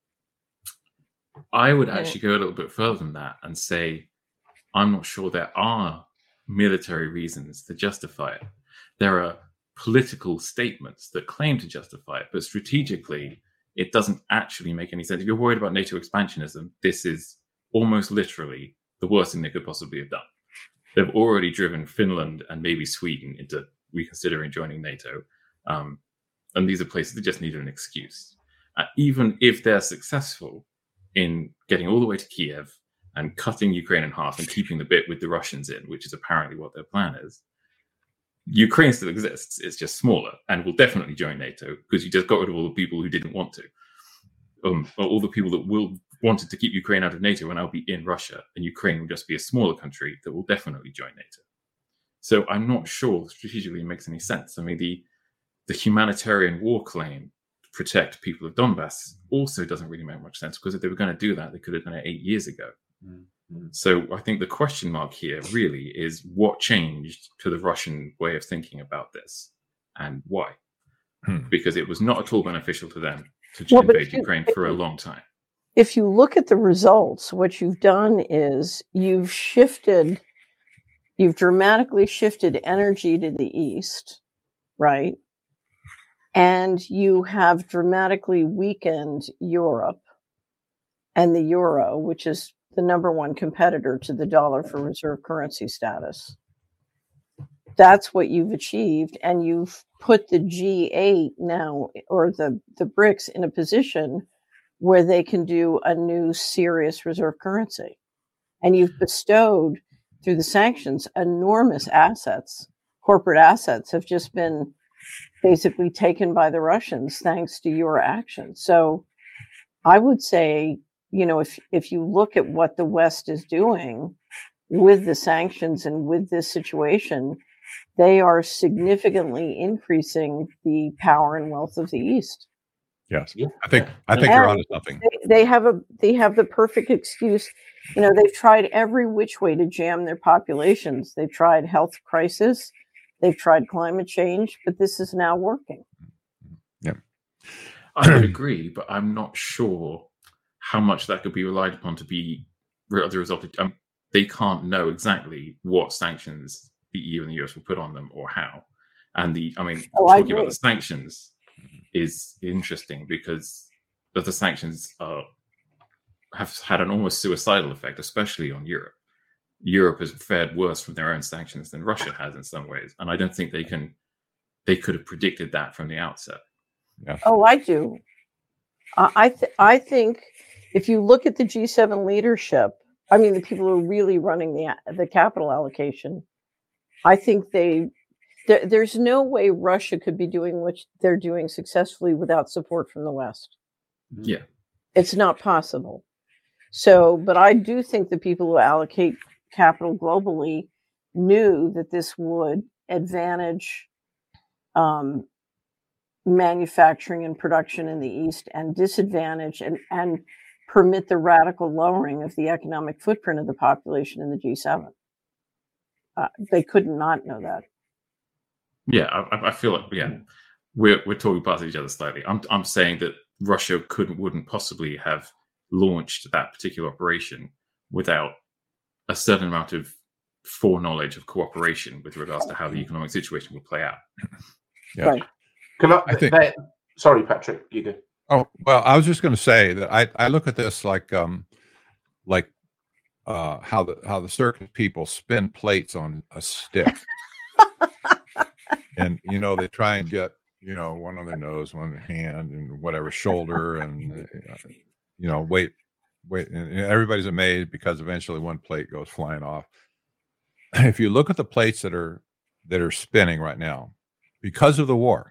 S4: I would actually go a little bit further than that and say, I'm not sure there are military reasons to justify it. There are political statements that claim to justify it, but strategically, it doesn't actually make any sense. If you're worried about NATO expansionism, this is almost literally the worst thing they could possibly have done. They've already driven Finland and maybe Sweden into reconsidering joining NATO. And these are places that just need an excuse. Even if they're successful in getting all the way to Kiev and cutting Ukraine in half and keeping the bit with the Russians in, which is apparently what their plan is, Ukraine still exists. It's just smaller and will definitely join NATO because you just got rid of all the people who didn't want to. All the people that wanted to keep Ukraine out of NATO will now be in Russia, and Ukraine will just be a smaller country that will definitely join NATO. So I'm not sure strategically it makes any sense. I mean, the humanitarian war claim to protect people of Donbass also doesn't really make much sense, because if they were going to do that, they could have done it 8 years ago. Mm-hmm. So I think the question mark here really is what changed to the Russian way of thinking about this and why? Because it was not at all beneficial to them to invade Ukraine for a long time.
S2: If you look at the results, what you've done is you've dramatically shifted energy to the east, right? And you have dramatically weakened Europe and the euro, which is the number one competitor to the dollar for reserve currency status. That's what you've achieved. And you've put the G8 now, or the BRICS, in a position where they can do a new serious reserve currency. And you've bestowed, through the sanctions, enormous assets. Corporate assets have just been basically taken by the Russians thanks to your action. So I would say, if you look at what the West is doing with the sanctions and with this situation, they are significantly increasing the power and wealth of the East.
S5: Yes, I think you're onto something.
S2: They have the perfect excuse. They've tried every which way to jam their populations. They've tried health crisis, they've tried climate change, but this is now working.
S5: Yeah.
S4: I would agree, but I'm not sure how much that could be relied upon to be the result of. They can't know exactly what sanctions the EU and the US will put on them or how. And talking about the sanctions is interesting because the sanctions have had an almost suicidal effect, especially on Europe. Europe has fared worse from their own sanctions than Russia has in some ways, and I don't think they could have predicted that from the outset.
S5: Yeah.
S2: Oh, I do. I think if you look at the G7 leadership, I mean, the people who are really running the capital allocation, I think there's no way Russia could be doing what they're doing successfully without support from the West.
S4: Yeah.
S2: It's not possible. So, but I do think the people who allocate capital globally knew that this would advantage manufacturing and production in the East and disadvantage and permit the radical lowering of the economic footprint of the population in the G7. They could not know that.
S4: Yeah, I feel like we're talking past each other slightly. I'm saying that Russia wouldn't possibly have launched that particular operation without a certain amount of foreknowledge of cooperation with regards to how the economic situation will play out.
S5: Yeah.
S2: Right.
S3: Sorry, Patrick, you go.
S5: Oh, well, I was just going to say that I look at this like how the circus people spin plates on a stick. And, they try and get, one on their nose, one on their hand, and whatever shoulder, and, wait. And everybody's amazed because eventually one plate goes flying off. If you look at the plates that are spinning right now, because of the war,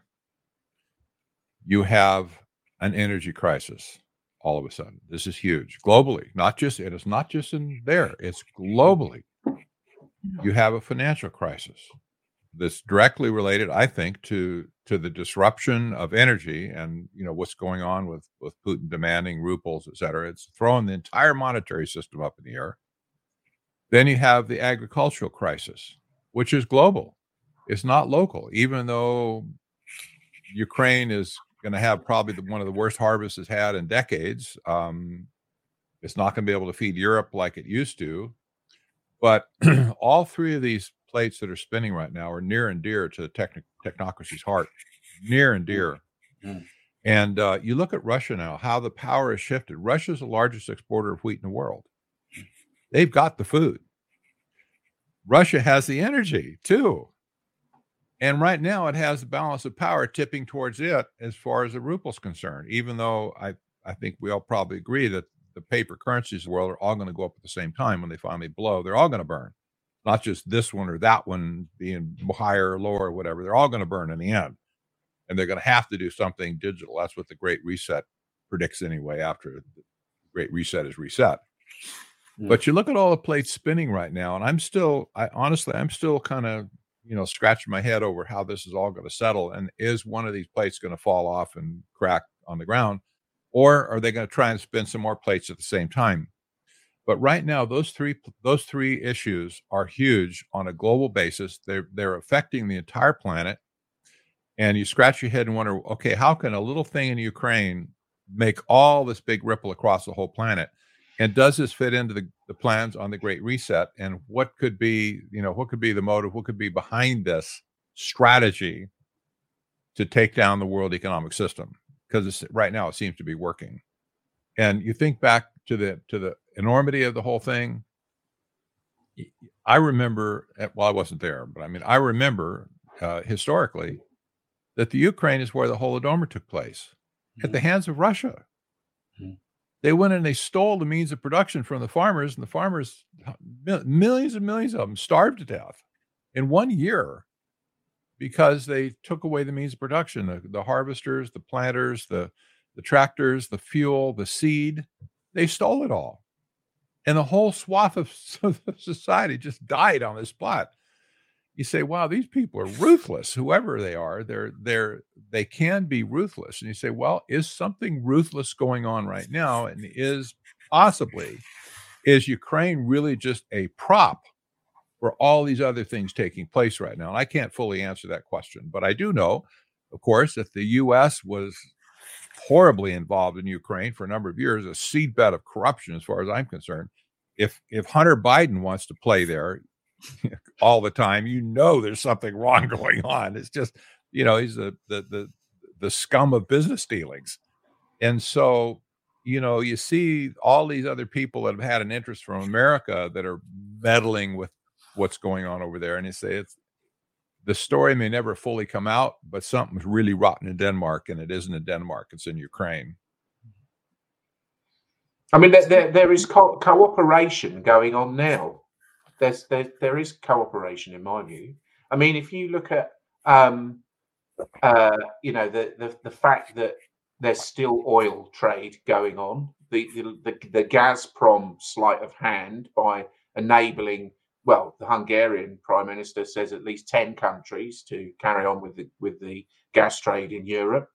S5: you have an energy crisis all of a sudden. This is huge globally, it is not just in there, it's globally. You have a financial crisis that's directly related, I think, to the disruption of energy and what's going on with Putin demanding rubles, et cetera. It's throwing the entire monetary system up in the air. Then you have the agricultural crisis, which is global. It's not local, even though Ukraine is going to have probably one of the worst harvests it's had in decades. It's not going to be able to feed Europe like it used to. But all three of these plates that are spinning right now are near and dear to the technocracy's heart, near and dear. Mm. And you look at Russia now, how the power has shifted. Russia's the largest exporter of wheat in the world. They've got the food. Russia has the energy too. And right now it has the balance of power tipping towards it as far as the ruble's concerned, even though I think we all probably agree that the paper currencies of the world are all going to go up at the same time when they finally blow. They're all going to burn. Not just this one or that one being higher or lower or whatever. They're all going to burn in the end. And they're going to have to do something digital. That's what the Great Reset predicts anyway, after the Great Reset is reset. Mm. But you look at all the plates spinning right now, and I'm still kind of, scratching my head over how this is all going to settle. And is one of these plates going to fall off and crack on the ground? Or are they going to try and spin some more plates at the same time? But right now, those three issues are huge on a global basis. They're affecting the entire planet. And you scratch your head and wonder, okay, how can a little thing in Ukraine make all this big ripple across the whole planet? And does this fit into the plans on the Great Reset? And what could be the motive? What could be behind this strategy to take down the world economic system? Because right now it seems to be working. And you think back to the enormity of the whole thing. I remember, well, I wasn't there, but I remember historically that the Ukraine is where the Holodomor took place, at the hands of Russia. Mm-hmm. They went and they stole the means of production from the farmers, and the farmers, millions and millions of them, starved to death in 1 year because they took away the means of production, the harvesters, the planters, the tractors, the fuel, the seed. They stole it all. And the whole swath of society just died on the spot. You say, wow, these people are ruthless. Whoever they are, they can be ruthless. And you say, well, is something ruthless going on right now? And is Ukraine really just a prop for all these other things taking place right now? And I can't fully answer that question, but I do know, of course, that the U.S. was horribly involved in Ukraine for a number of years, a seedbed of corruption, as far as I'm concerned. If Hunter Biden wants to play there all the time, there's something wrong going on. It's just, he's the scum of business dealings. And so, you see all these other people that have had an interest from America that are meddling with what's going on over there. And you say the story may never fully come out, but something's really rotten in Denmark, and it isn't in Denmark, it's in Ukraine.
S3: I mean, there is cooperation going on now. There is cooperation, in my view. I mean, if you look at the fact that there's still oil trade going on, the Gazprom sleight of hand by enabling, well, the Hungarian Prime Minister says at least 10 countries to carry on with the gas trade in Europe.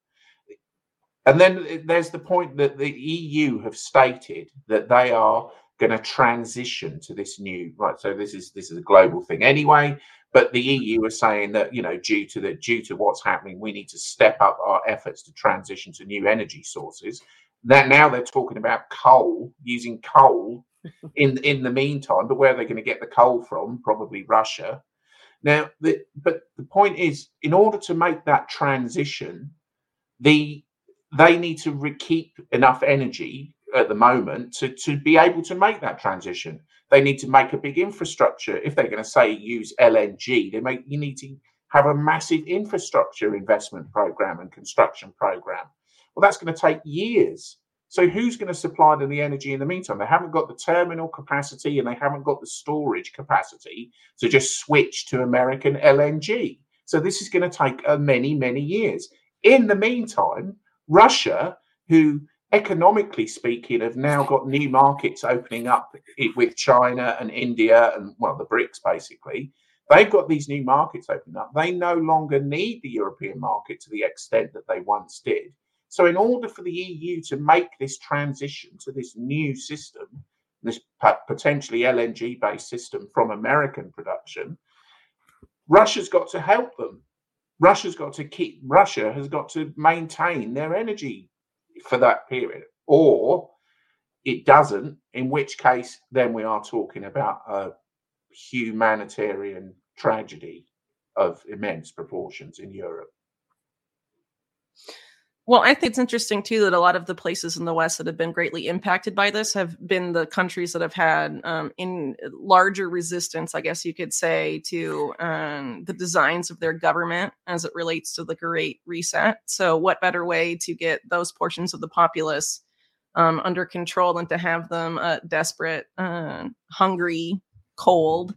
S3: And then there's the point that the EU have stated that they are going to transition to this new, right? So this is a global thing anyway. But the EU are saying that, due to what's happening, we need to step up our efforts to transition to new energy sources. That now they're talking about using coal in the meantime. But where are they going to get the coal from? Probably Russia. Now, but the point is, in order to make that transition, they need to keep enough energy at the moment to be able to make that transition. They need to make a big infrastructure. If they're going to say use LNG, you need to have a massive infrastructure investment program and construction program. Well, that's going to take years. So who's going to supply them the energy in the meantime? They haven't got the terminal capacity and they haven't got the storage capacity to just switch to American LNG. So this is going to take many, many years. In the meantime, Russia, who economically speaking have now got new markets opening up with China and India and, well, the BRICS basically, they've got these new markets opening up. They no longer need the European market to the extent that they once did. So in order for the EU to make this transition to this new system, this potentially LNG-based system from American production, Russia's got to help them. Russia has got to maintain their energy for that period, or it doesn't, in which case then we are talking about a humanitarian tragedy of immense proportions in Europe.
S1: Well, I think it's interesting, too, that a lot of the places in the West that have been greatly impacted by this have been the countries that have had in larger resistance, I guess you could say, to the designs of their government as it relates to the Great Reset. So what better way to get those portions of the populace under control than to have them desperate, hungry, cold,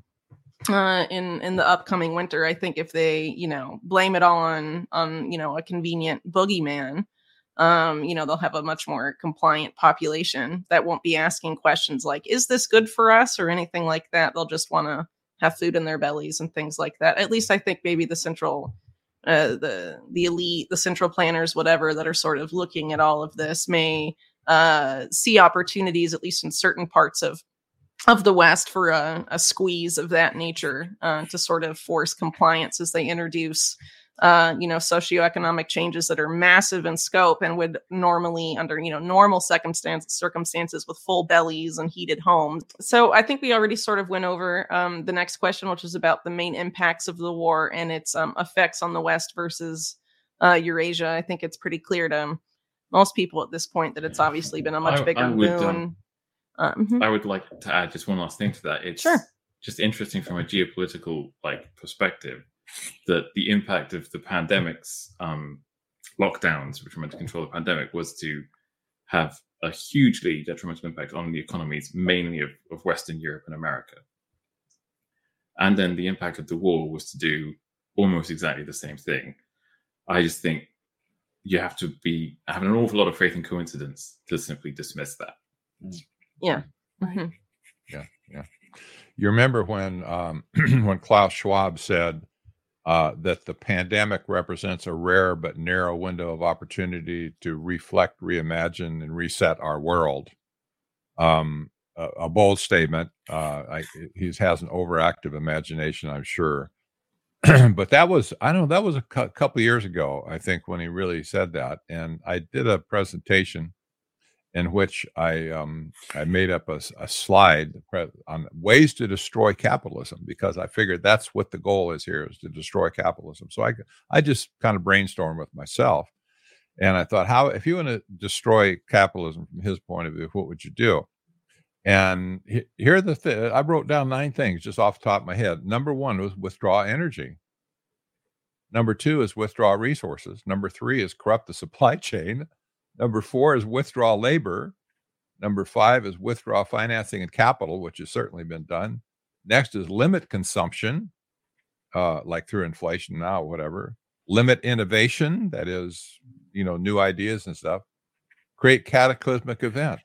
S1: in the upcoming winter. I think if they, blame it all on a convenient boogeyman, they'll have a much more compliant population that won't be asking questions like, is this good for us or anything like that. They'll just want to have food in their bellies and things like that. At least I think maybe the central, the elite, the central planners, whatever, that are sort of looking at all of this may see opportunities, at least in certain parts of the West, for a squeeze of that nature to sort of force compliance as they introduce, socioeconomic changes that are massive in scope and would normally, under, normal circumstances with full bellies and heated homes. So I think we already sort of went over the next question, which was about the main impacts of the war and its effects on the West versus Eurasia. I think it's pretty clear to most people at this point that it's obviously been a much bigger boon.
S4: I would like to add just one last thing to that. It's just interesting from a geopolitical perspective that the impact of the pandemic's lockdowns, which were meant to control the pandemic, was to have a hugely detrimental impact on the economies, mainly of Western Europe and America. And then the impact of the war was to do almost exactly the same thing. I just think you have to be having an awful lot of faith in coincidence to simply dismiss that.
S1: Yeah. Mm-hmm.
S5: Yeah. You remember when when Klaus Schwab said that the pandemic represents a rare but narrow window of opportunity to reflect, reimagine, and reset our world. A bold statement. He has an overactive imagination, I'm sure. But that was, I don't know, that was a couple of years ago, I think, when he really said that. And I did a presentation in which I made up a slide on ways to destroy capitalism, because I figured that's what the goal is here, is to destroy capitalism. So I just kind of brainstormed with myself, and I thought, how, if you want to destroy capitalism from his point of view, what would you do? And here are the I wrote down 9 things just off the top of my head. Number 1 was withdraw energy. Number 2 is withdraw resources. Number 3 is corrupt the supply chain. Number 4 is withdraw labor. Number 5 is withdraw financing and capital, which has certainly been done. Next is limit consumption, like through inflation now, whatever. Limit innovation, that is, new ideas and stuff. Create cataclysmic event.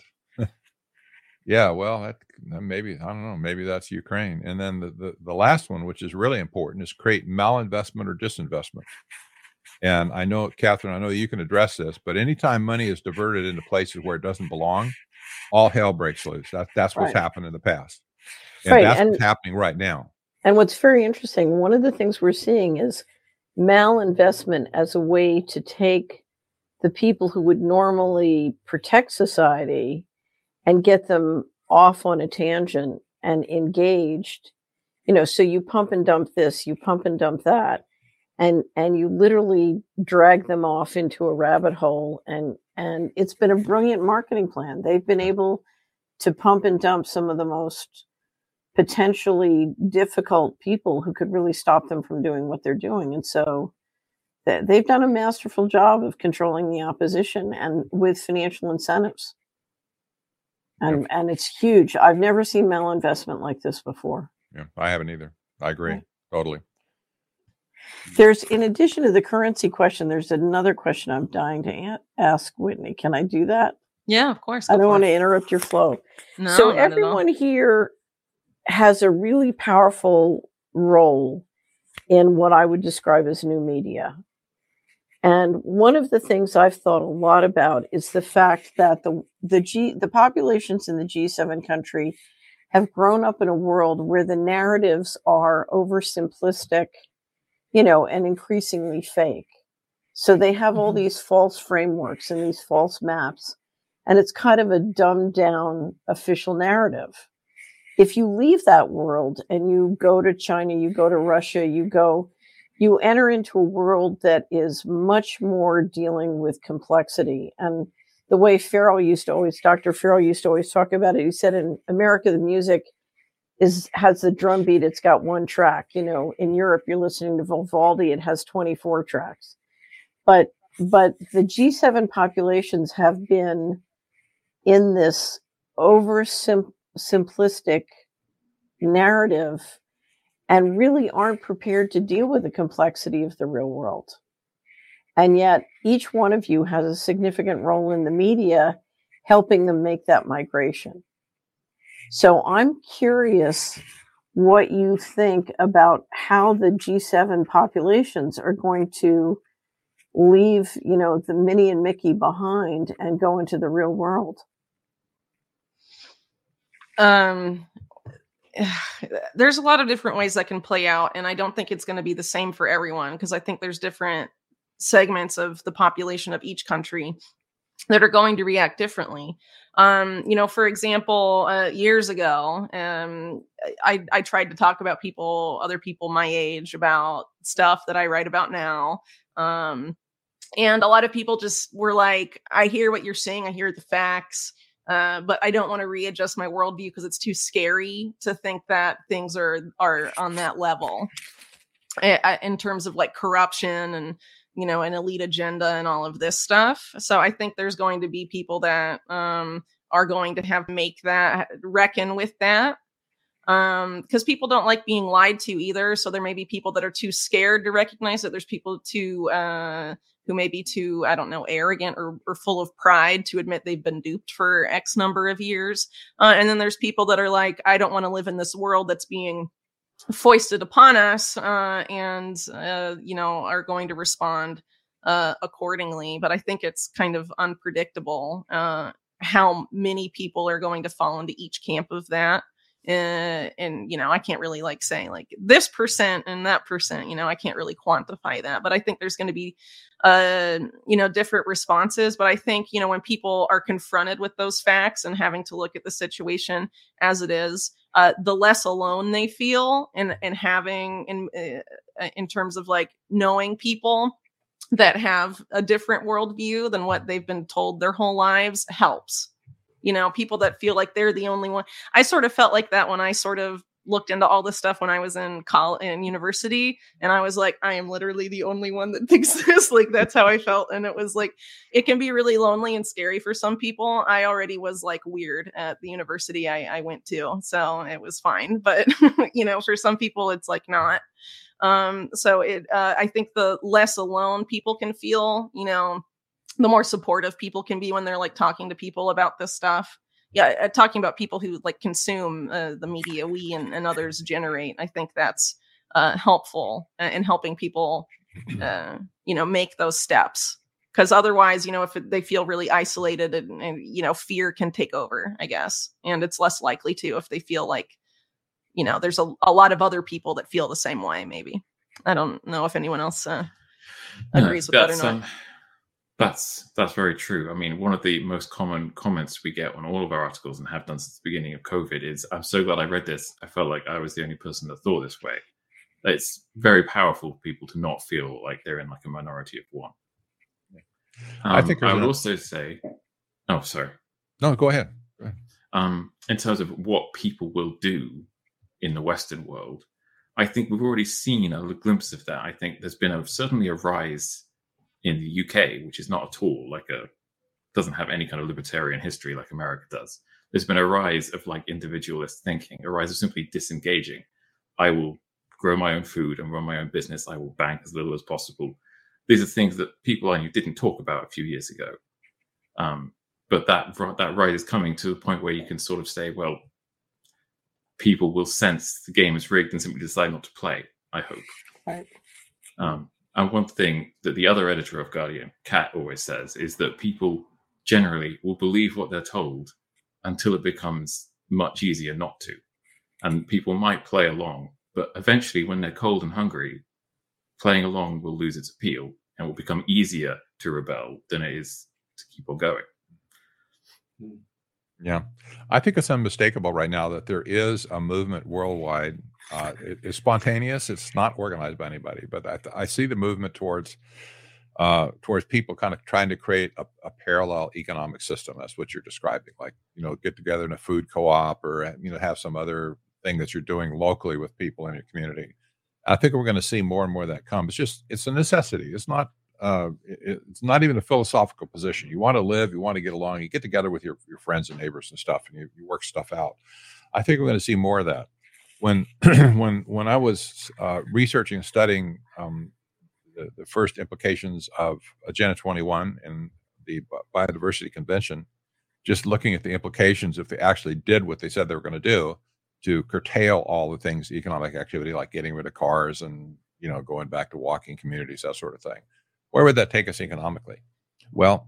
S5: Yeah, well, maybe, I don't know, maybe that's Ukraine. And then the last one, which is really important, is create malinvestment or disinvestment. And I know, Catherine, I know you can address this, but anytime money is diverted into places where it doesn't belong, all hell breaks loose. That's what's happened in the past. And that's what's happening right now.
S2: And what's very interesting, one of the things we're seeing is malinvestment as a way to take the people who would normally protect society and get them off on a tangent and engaged. So you pump and dump this, you pump and dump that, and you literally drag them off into a rabbit hole. And it's been a brilliant marketing plan. They've been able to pump and dump some of the most potentially difficult people who could really stop them from doing what they're doing. And so they've done a masterful job of controlling the opposition and with financial incentives. And it's huge. I've never seen malinvestment like this before.
S5: Yeah, I haven't either. I agree. Totally.
S2: There's, in addition to the currency question, there's another question I'm dying to ask Whitney. Can I do that?
S1: Yeah, of course.
S2: I don't want to interrupt your flow.
S1: No,
S2: so everyone here has a really powerful role in what I would describe as new media. And one of the things I've thought a lot about is the fact that the populations in the G7 country have grown up in a world where the narratives are oversimplistic, and increasingly fake. So they have all these false frameworks and these false maps, and it's kind of a dumbed down official narrative. If you leave that world and you go to China, you go to Russia, you enter into a world that is much more dealing with complexity. And the way Dr. Farrell used to always talk about it, he said, in America, the music has the drum beat, it's got 1 track. In Europe, you're listening to Vivaldi, it has 24 tracks. But the G7 populations have been in this simplistic narrative and really aren't prepared to deal with the complexity of the real world. And yet each one of you has a significant role in the media helping them make that migration. So I'm curious what you think about how the G7 populations are going to leave, the Minnie and Mickey behind and go into the real world.
S1: There's a lot of different ways that can play out, and I don't think it's going to be the same for everyone, because I think there's different segments of the population of each country that are going to react differently. For example, years ago, I tried to talk about other people my age, about stuff that I write about now. And a lot of people just were like, I hear what you're saying, I hear the facts. But I don't want to readjust my worldview because it's too scary to think that things are on that level in terms of like corruption and, an elite agenda and all of this stuff. So I think there's going to be people that are going to have to reckon with that. Because people don't like being lied to either. So there may be people that are too scared to recognize that. There's people who may be too, I don't know, arrogant or full of pride to admit they've been duped for X number of years. And then there's people that are like, I don't want to live in this world that's being foisted upon us, and are going to respond accordingly. But I think it's kind of unpredictable how many people are going to fall into each camp of that. And I can't really like say like this percent and that percent. I can't really quantify that, but I think there's going to be different responses. But I think when people are confronted with those facts and having to look at the situation as it is, the less alone they feel, and having in terms of like knowing people that have a different worldview than what they've been told their whole lives helps. People that feel like they're the only one. I sort of felt like that when I sort of looked into all this stuff when I was in college and university, and I was like, I am literally the only one that thinks this. Like, that's how I felt. And it was like, it can be really lonely and scary for some people. I already was like weird at the university I went to, so it was fine. But, for some people, it's like not. So I think the less alone people can feel, the more supportive people can be when they're like talking to people about this stuff. Yeah, talking about people who like consume the media we and others generate. I think that's helpful in helping people, make those steps. Because otherwise, if they feel really isolated and fear can take over, I guess. And it's less likely to if they feel like, there's a lot of other people that feel the same way, maybe. I don't know if anyone else agrees with that or not.
S4: That's very true. I mean, one of the most common comments we get on all of our articles and have done since the beginning of COVID is, I'm so glad I read this. I felt like I was the only person that thought this way. It's very powerful for people to not feel like they're in like a minority of one.
S5: I think
S4: I would also say, oh, sorry.
S5: No, go ahead.
S4: In terms of what people will do in the Western world, I think we've already seen a glimpse of that. I think there's been certainly a rise in the UK, which is not at all doesn't have any kind of libertarian history like America does. There's been a rise of like individualist thinking, a rise of simply disengaging. I will grow my own food and run my own business. I will bank as little as possible. These are things that people I knew didn't talk about a few years ago. But that rise is coming to the point where you can sort of say, well, people will sense the game is rigged and simply decide not to play, I hope.
S2: Right.
S4: And one thing that the other editor of Guardian, Kat, always says is that people generally will believe what they're told until it becomes much easier not to. And people might play along, but eventually when they're cold and hungry, playing along will lose its appeal and will become easier to rebel than it is to keep on going.
S5: Yeah, I think it's unmistakable right now that there is a movement worldwide. It's spontaneous. It's not organized by anybody, but I see the movement towards people kind of trying to create a parallel economic system. That's what you're describing, like, get together in a food co-op or, have some other thing that you're doing locally with people in your community. I think we're going to see more and more of that come. It's a necessity. It's not even a philosophical position. You want to live, you want to get along, you get together with your friends and neighbors and stuff, and you work stuff out. I think we're going to see more of that. When I was researching and studying the first implications of Agenda 21 and the Biodiversity Convention, just looking at the implications if they actually did what they said they were going to do to curtail all the things, economic activity, like getting rid of cars and going back to walking communities, that sort of thing. Where would that take us economically? Well,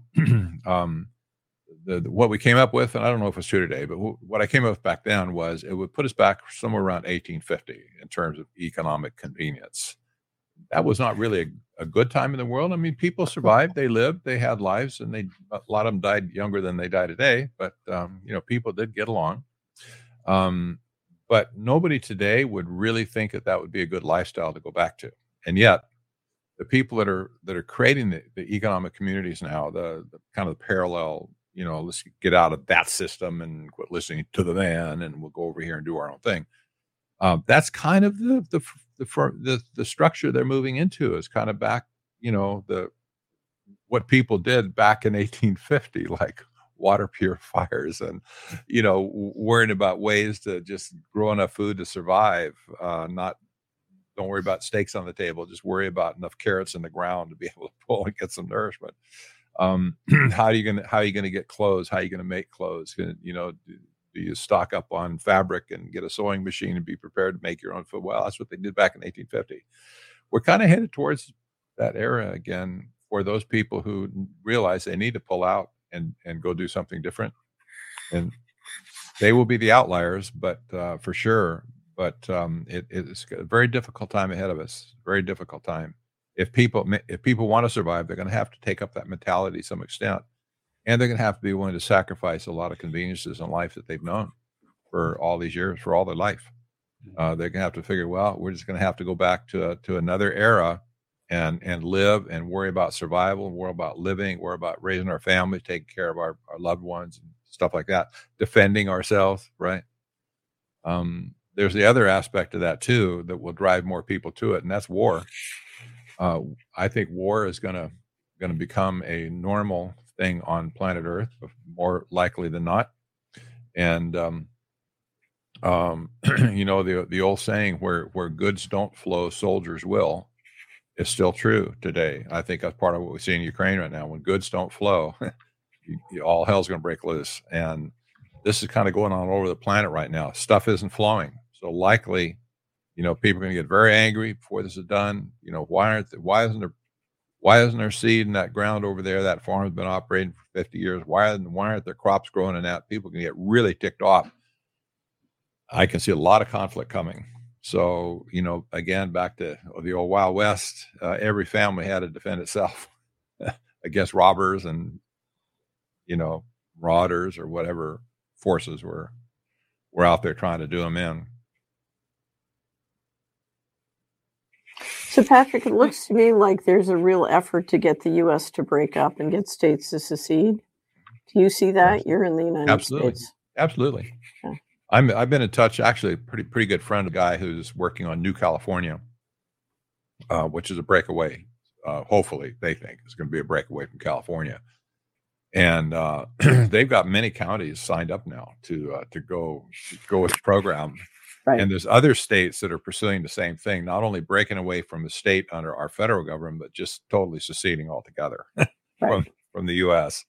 S5: what we came up with, and I don't know if it's true today, but what I came up with back then was it would put us back somewhere around 1850 in terms of economic convenience. That was not really a good time in the world. I mean, people survived, they lived, they had lives, and a lot of them died younger than they die today. But people did get along. But nobody today would really think that would be a good lifestyle to go back to, and yet the people that are creating the economic communities now, the kind of parallel, let's get out of that system and quit listening to the man, and we'll go over here and do our own thing. That's kind of the structure they're moving into, is kind of back, what people did back in 1850, like water purifiers and, worrying about ways to just grow enough food to survive, don't worry about steaks on the table. Just worry about enough carrots in the ground to be able to pull and get some nourishment. How are you going to get clothes? How are you going to make clothes? Do you stock up on fabric and get a sewing machine and be prepared to make your own food? Well, that's what they did back in 1850. We're kind of headed towards that era again for those people who realize they need to pull out and go do something different. And they will be the outliers, but for sure. But it's a very difficult time ahead of us. Very difficult time. If people want to survive, they're going to have to take up that mentality to some extent, and they're going to have to be willing to sacrifice a lot of conveniences in life that they've known for all these years, for all their life. They're going to have to figure, well, we're just going to have to go back to another era and live and worry about survival, worry about living, worry about raising our families, taking care of our loved ones and stuff like that, defending ourselves, right? There's the other aspect of that too that will drive more people to it, and that's war. I think war is going to become a normal thing on planet Earth, more likely than not. And you know, the old saying, where goods don't flow, soldiers will, is still true today. I think that's part of what we see in Ukraine right now. When goods don't flow, all hell's going to break loose. And this is kind of going on all over the planet right now. Stuff isn't flowing. So likely, you know, people are going to get very angry before this is done. You know, why isn't there seed in that ground over there? That farm's been operating for 50 years. Why aren't there crops growing in that? People can get really ticked off. I can see a lot of conflict coming. So, you know, again, back to the old Wild West, every family had to defend itself against robbers and, you know, marauders or whatever forces were out there trying to do them in.
S2: So, Patrick, it looks to me like there's a real effort to get the U.S. to break up and get states to secede. Do you see that? You're in the United States.
S5: Absolutely.
S2: Yeah.
S5: I've been in touch, actually, a pretty good friend, a guy who's working on New California, which is a breakaway. Hopefully, they think it's going to be a breakaway from California, and they've got many counties signed up now to go with the program.
S2: Right.
S5: And there's other states that are pursuing the same thing, not only breaking away from the state under our federal government, but just totally seceding altogether from the U.S.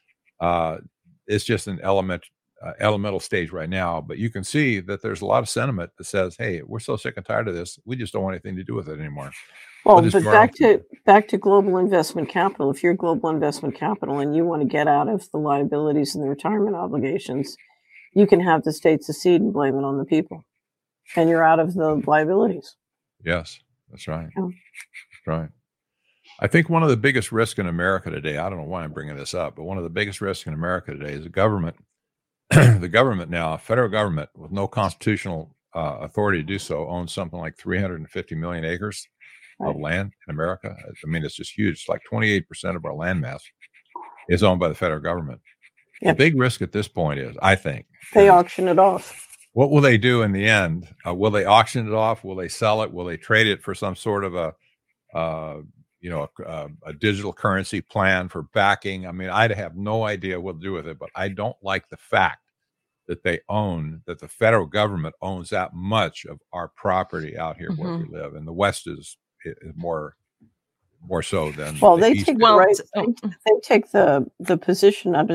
S5: It's just an elemental stage right now, but you can see that there's a lot of sentiment that says, hey, we're so sick and tired of this, we just don't want anything to do with it anymore.
S2: Well, but back to global investment capital. If you're global investment capital and you want to get out of the liabilities and the retirement obligations, you can have the state secede and blame it on the people, and you're out of the liabilities.
S5: Yes, that's right.
S2: Yeah.
S5: That's right. I think one of the biggest risks in America today, I don't know why I'm bringing this up, but one of the biggest risks in America today is the government. The government now, federal government with no constitutional authority to do so, owns something like 350 million acres of land in America. I mean, it's just huge. It's like 28% of our land mass is owned by the federal government. Yep. The big risk at this point is, I think,
S2: they auction it off.
S5: What will they do in the end? Will they auction it off? Will they sell it? Will they trade it for some sort of a digital currency plan for backing? I mean, I'd have no idea what to do with it, but I don't like the fact that that the federal government owns that much of our property out here where we live. And the West is more so than
S2: they take they take the position under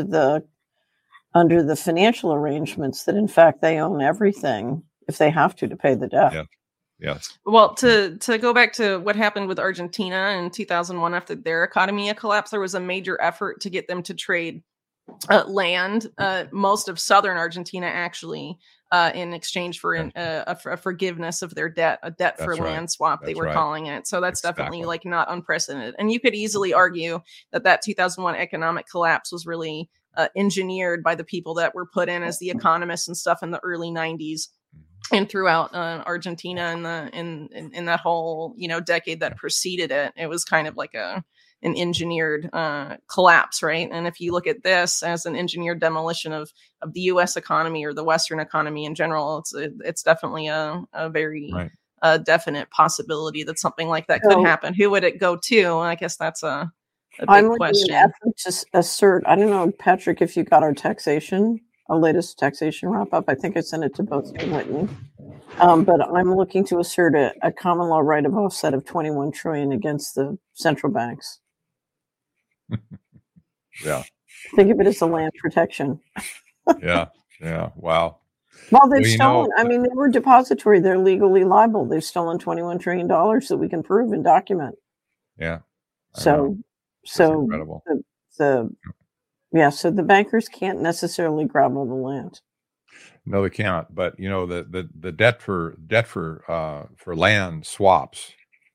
S2: the financial arrangements that in fact they own everything if they have to pay the debt.
S5: Yeah. Yes.
S1: Well, to go back to what happened with Argentina in 2001 after their economy collapsed, there was a major effort to get them to trade land, most of southern Argentina actually, in exchange for a forgiveness of their debt, a debt for land swap, they were calling it. So that's definitely like not unprecedented. And you could easily argue that 2001 economic collapse was really engineered by the people that were put in as the economists and stuff in the early 90s. And throughout Argentina in that whole decade that preceded it, it was kind of like an engineered collapse, right? And if you look at this as an engineered demolition of the U.S. economy or the Western economy in general, it's definitely a very definite possibility that something like that could happen. Who would it go to? I guess that's a big question.
S2: I'm to assert. I don't know, Patrick, if you got our latest taxation wrap up. I think I sent it to both you and Whitney. But I'm looking to assert a common law right of offset of $21 trillion against the central banks.
S5: Yeah.
S2: Think of it as a land protection.
S5: Yeah. Wow.
S2: Well, they've stolen. I mean, they were depository. They're legally liable. They've stolen $21 trillion that we can prove and document.
S5: Yeah.
S2: So
S5: incredible.
S2: So the bankers can't necessarily grab all the land.
S5: No, they can't. But the debt for land swaps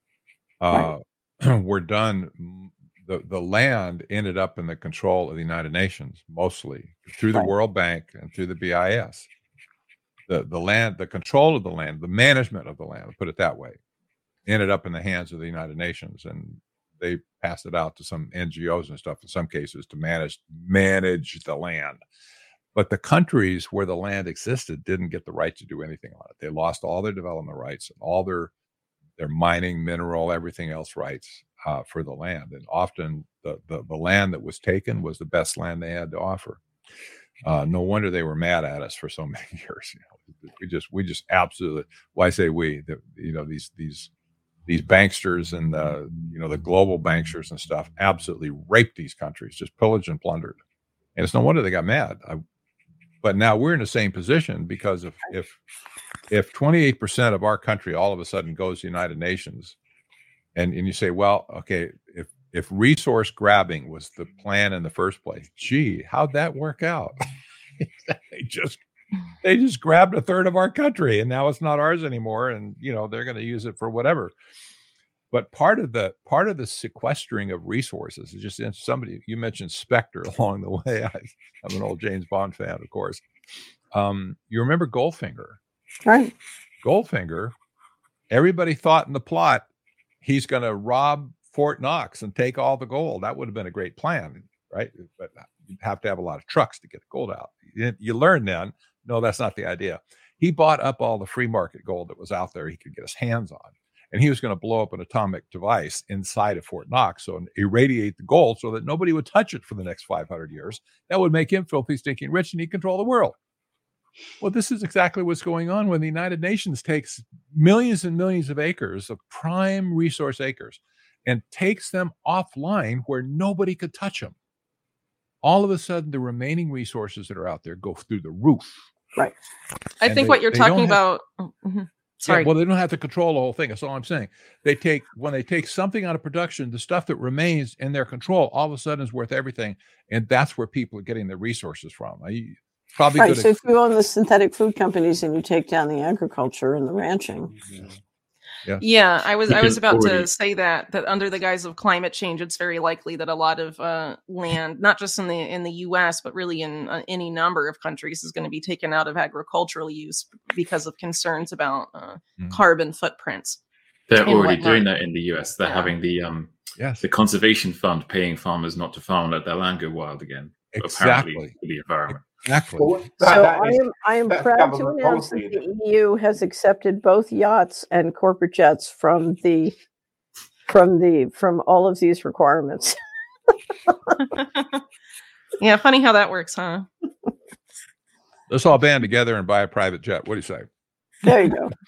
S5: were done. The land ended up in the control of the United Nations, mostly through the World Bank and through the BIS. The land, the control of the land, the management of the land, I'll put it that way, ended up in the hands of the United Nations, and they passed it out to some NGOs and stuff in some cases to manage the land. But the countries where the land existed didn't get the right to do anything on it. They lost all their development rights and all their mining, mineral, everything else rights for the land. And often the land that was taken was the best land they had to offer. No wonder they were mad at us for so many years. We just absolutely. Well, I say we. These banksters and the global banksters and stuff absolutely raped these countries, just pillaged and plundered. And it's no wonder they got mad. But now we're in the same position, because if 28% of our country all of a sudden goes to the United Nations, and you say, well, okay, if resource grabbing was the plan in the first place, gee, how'd that work out? They just grabbed a third of our country, and now it's not ours anymore, and they're going to use it for whatever. But part of the sequestering of resources is just you mentioned Spectre along the way. I'm an old James Bond fan, of course. You remember Goldfinger?
S2: Right.
S5: Goldfinger, everybody thought in the plot he's going to rob Fort Knox and take all the gold. That would have been a great plan, right? But you'd have to have a lot of trucks to get the gold out. You learn then, no, that's not the idea. He bought up all the free market gold that was out there he could get his hands on. And he was going to blow up an atomic device inside of Fort Knox, so irradiate the gold so that nobody would touch it for the next 500 years. That would make him filthy, stinking rich, and he'd control the world. Well, this is exactly what's going on when the United Nations takes millions and millions of acres of prime resource acres and takes them offline where nobody could touch them. All of a sudden, the remaining resources that are out there go through the roof.
S2: Right.
S1: I think what you're talking about... Sorry.
S5: Yeah, well, they don't have to control the whole thing. That's all I'm saying. When they take something out of production, the stuff that remains in their control all of a sudden is worth everything, and that's where people are getting their resources from. Probably
S2: right. So if you own the synthetic food companies and you take down the agriculture and the ranching.
S1: Yeah, I was about to say that under the guise of climate change, it's very likely that a lot of land, not just in the U.S., but really in any number of countries, is going to be taken out of agricultural use because of concerns about carbon footprints.
S4: They're already doing that in the U.S. They're having the conservation fund paying farmers not to farm, let their land go wild again.
S5: Exactly.
S4: Apparently for the environment.
S5: Exactly.
S2: Well, I am proud to announce that the EU has accepted both yachts and corporate jets from all of these requirements.
S1: Yeah, funny how that works, huh?
S5: Let's all band together and buy a private jet. What do you say?
S2: There you go.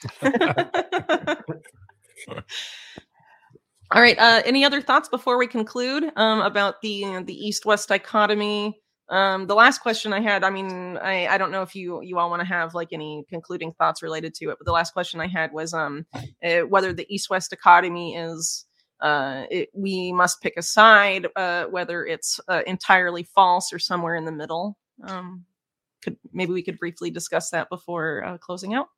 S1: All right. Any other thoughts before we conclude about the East-West dichotomy? The last question I had, I don't know if you all want to have like any concluding thoughts related to it, but the last question I had was whether the East-West dichotomy is we must pick a side, whether it's entirely false or somewhere in the middle. Maybe we could briefly discuss that before closing out.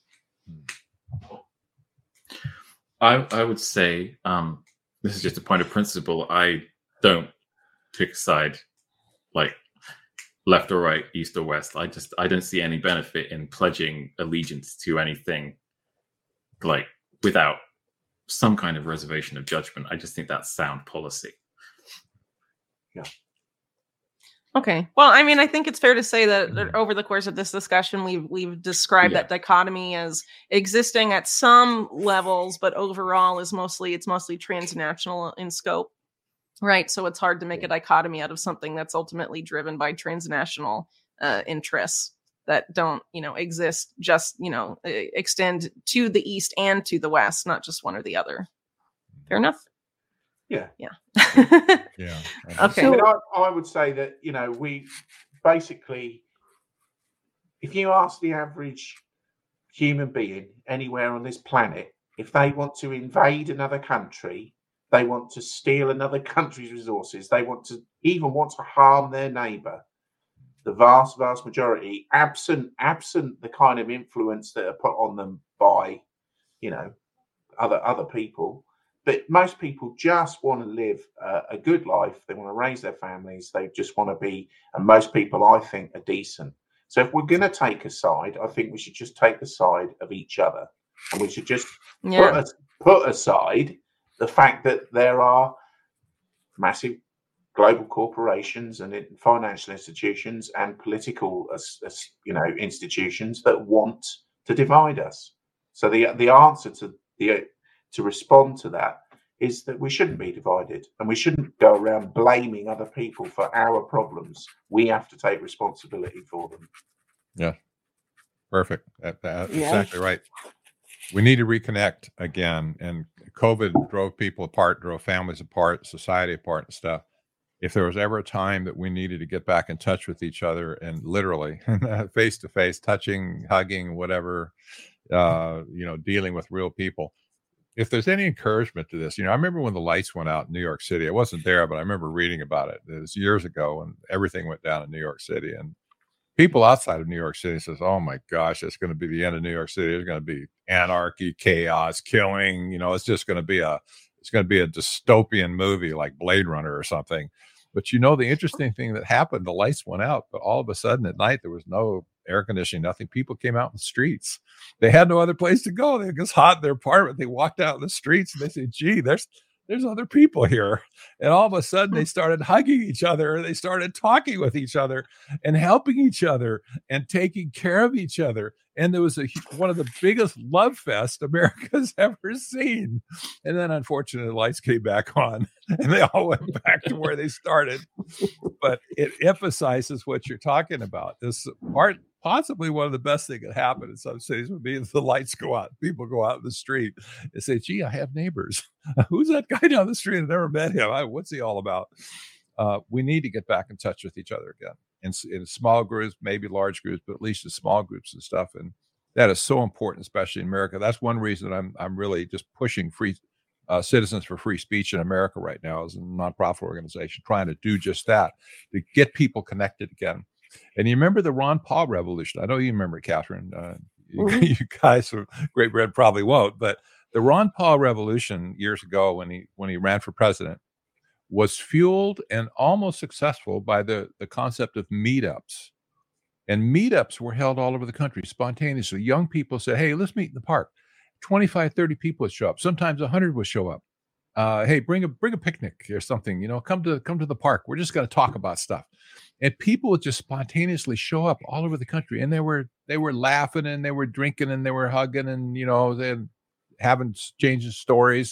S4: I would say this is just a point of principle. I don't pick a side, like left or right, east or west. I don't see any benefit in pledging allegiance to anything like without some kind of reservation of judgment. I just think that's sound policy.
S3: Yeah.
S1: Okay. Well, I think it's fair to say that over the course of this discussion, we've described that dichotomy as existing at some levels, but overall it's mostly transnational in scope. Right. So it's hard to make a dichotomy out of something that's ultimately driven by transnational interests that don't, exist, just, extend to the East and to the West, not just one or the other. Fair enough?
S3: Yeah.
S1: Yeah.
S5: Yeah.
S1: Okay.
S3: So, I would say that, we basically, if you ask the average human being anywhere on this planet, if they want to invade another country, they want to steal another country's resources, they want to harm their neighbor, the vast majority, absent the kind of influence that are put on them by, other people. But most people just want to live a good life. They want to raise their families. They just want to be, and most people, I think, are decent. So if we're going to take a side, I think we should just take the side of each other. And we should just put aside the fact that there are massive global corporations and financial institutions and political, institutions that want to divide us. So the answer to respond to that is that we shouldn't be divided, and we shouldn't go around blaming other people for our problems. We have to take responsibility for them.
S5: Yeah, perfect. That's exactly right. We need to reconnect again, and COVID drove people apart, drove families apart, society apart and stuff. If there was ever a time that we needed to get back in touch with each other and literally face to face, touching, hugging, whatever, dealing with real people. If there's any encouragement to this, I remember when the lights went out in New York City. I wasn't there, but I remember reading about it. It was years ago when everything went down in New York City, and people outside of New York City says, "Oh my gosh, it's going to be the end of New York City. There's going to be anarchy, chaos, killing. It's just going to be a dystopian movie like Blade Runner or something." But the interesting thing that happened, the lights went out, but all of a sudden at night there was no air conditioning, nothing. People came out in the streets. They had no other place to go. They were just hot in their apartment. They walked out in the streets and they said, "Gee, there's other people here." And all of a sudden they started hugging each other. They started talking with each other and helping each other and taking care of each other. And there was one of the biggest love fest America's ever seen. And then unfortunately the lights came back on and they all went back to where they started. But it emphasizes what you're talking about. This part, possibly one of the best things that could happen in some cities would be if the lights go out, people go out in the street and say, "Gee, I have neighbors. Who's that guy down the street? I've never met him. What's he all about?" We need to get back in touch with each other again in small groups, maybe large groups, but at least in small groups and stuff. And that is so important, especially in America. That's one reason I'm really just pushing free Citizens for Free Speech in America right now as a nonprofit organization, trying to do just that, to get people connected again. And you remember the Ron Paul revolution? I know you remember it, Catherine. You guys from Great Britain probably won't, but the Ron Paul revolution years ago when he ran for president was fueled and almost successful by the concept of meetups. And meetups were held all over the country spontaneously. Young people said, "Hey, let's meet in the park." 25, 30 people would show up. Sometimes 100 would show up. Hey, bring a picnic or something, come to the park. We're just going to talk about stuff. And people would just spontaneously show up all over the country. And they were laughing and they were drinking and they were hugging and, they having changing stories.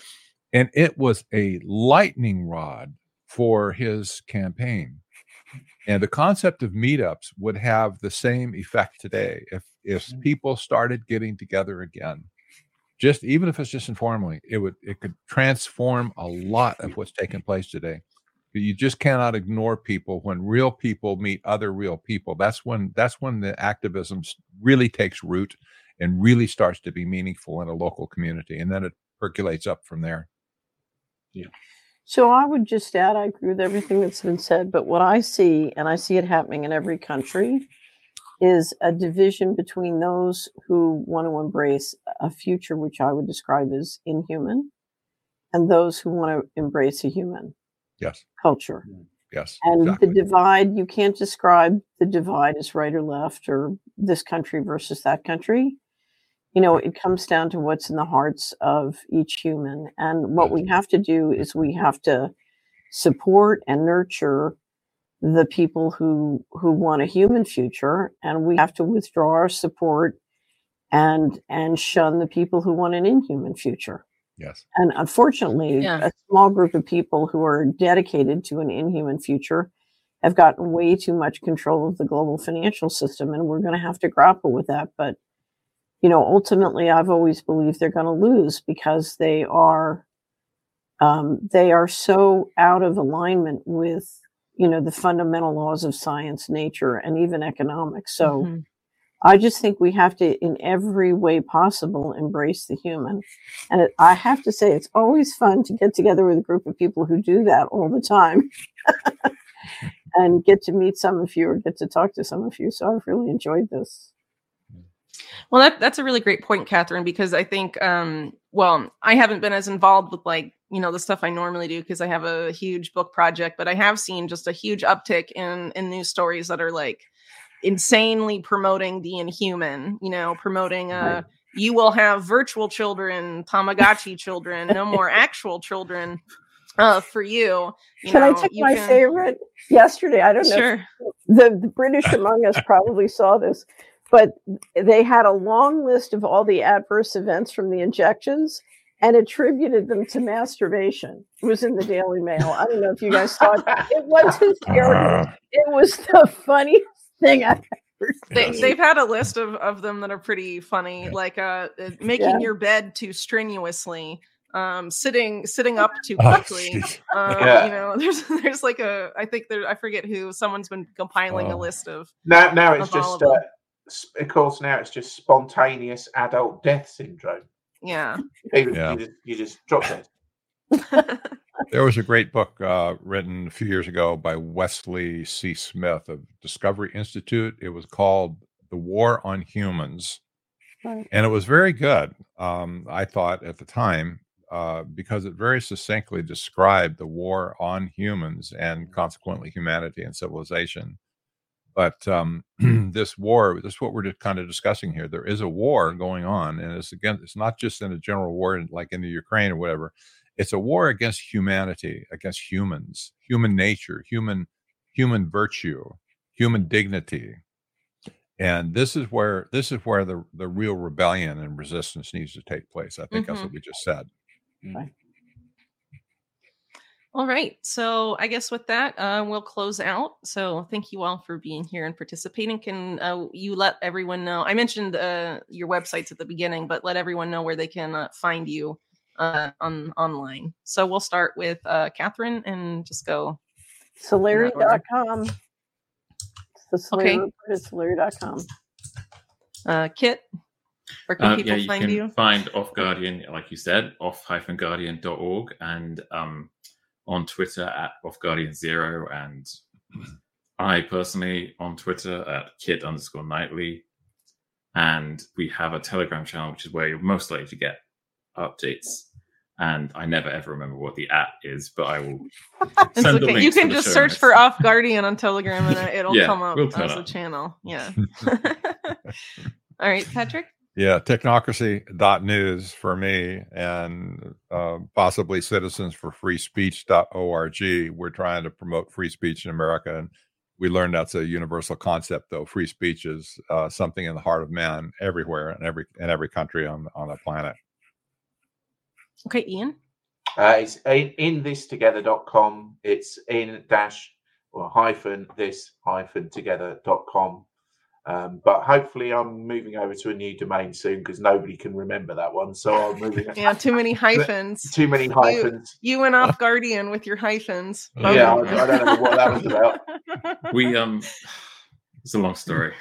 S5: And it was a lightning rod for his campaign. And the concept of meetups would have the same effect today if people started getting together again. Just even if it's just informally, it could transform a lot of what's taking place today. You just cannot ignore people. When real people meet other real people, that's when the activism really takes root and really starts to be meaningful in a local community, and then it percolates up from there.
S3: Yeah.
S2: So I would just add, I agree with everything that's been said, but what I see, and I see it happening in every country, is a division between those who want to embrace a future which I would describe as inhuman, and those who want to embrace a human culture.
S5: Yes.
S2: And
S5: exactly.
S2: the divide, you can't describe the divide as right or left or this country versus that country. It comes down to what's in the hearts of each human. And what we have to do is we have to support and nurture the people who want a human future, and we have to withdraw our support and shun the people who want an inhuman future.
S5: Yes.
S2: And unfortunately, a small group of people who are dedicated to an inhuman future have gotten way too much control of the global financial system, and we're going to have to grapple with that. But ultimately, I've always believed they're going to lose because they are so out of alignment with the fundamental laws of science, nature, and even economics. So I just think we have to, in every way possible, embrace the human. And I have to say, it's always fun to get together with a group of people who do that all the time. and get to meet some of you or get to talk to some of you. So I've really enjoyed this.
S1: Well, that's a really great point, Catherine, because I think, well, I haven't been as involved with the stuff I normally do because I have a huge book project, but I have seen just a huge uptick in news stories that are like insanely promoting the inhuman, promoting, you will have virtual children, Tamagotchi children, no more actual children for you.
S2: Can I take my favorite yesterday? I don't know.
S1: Sure.
S2: The British among us probably saw this. But they had a long list of all the adverse events from the injections and attributed them to masturbation. It was in the Daily Mail. I don't know if you guys saw it. It was hysterical. It was the funniest thing I've ever seen.
S1: They've had a list of them that are pretty funny, like making your bed too strenuously, sitting up too quickly. There's like I think I forget who, someone's been compiling a list of.
S3: Now it's just. Of course, now it's just spontaneous adult death syndrome.
S1: Yeah.
S3: You just drop dead.
S5: There was a great book written a few years ago by Wesley C. Smith of Discovery Institute. It was called The War on Humans. Right. And it was very good, I thought, at the time, because it very succinctly described the war on humans and consequently humanity and civilization. But this war, this is what we're just kind of discussing here. There is a war going on, and it's not just in a general war like in the Ukraine or whatever. It's a war against humanity, against humans, human nature, human virtue, human dignity. And this is where the real rebellion and resistance needs to take place. I think that's what we just said.
S2: Right.
S1: All right. So I guess with that, we'll close out. So thank you all for being here and participating. Can you let everyone know? I mentioned your websites at the beginning, but let everyone know where they can find you online. So we'll start with Catherine and just go.
S2: Solari.com. The Solari report is Solari.com.
S1: Kit, where can people find you?
S4: You can find Off Guardian, like you said, off-guardian.org, and on Twitter at OffGuardian0, and I personally on Twitter at Kit_Knightley. And we have a Telegram channel, which is where you're most likely to get updates. And I never ever remember what the @@ is, but I will send the links.
S1: You can just search for Off Guardian on Telegram and it'll come up as a channel. Yeah. All right, Patrick?
S5: Yeah, technocracy.news for me, and possibly citizensforfreespeech.org. We're trying to promote free speech in America, and we learned that's a universal concept, though. Free speech is something in the heart of man everywhere in every country on the planet.
S1: Okay, Ian?
S3: It's inthistogether.com. It's -this-together.com. But hopefully I'm moving over to a new domain soon because nobody can remember that one. So I'm moving.
S1: Yeah, too many hyphens.
S3: Too many hyphens.
S1: You went Off Guardian with your hyphens.
S3: Yeah, I don't know what that was about.
S4: It's a long story.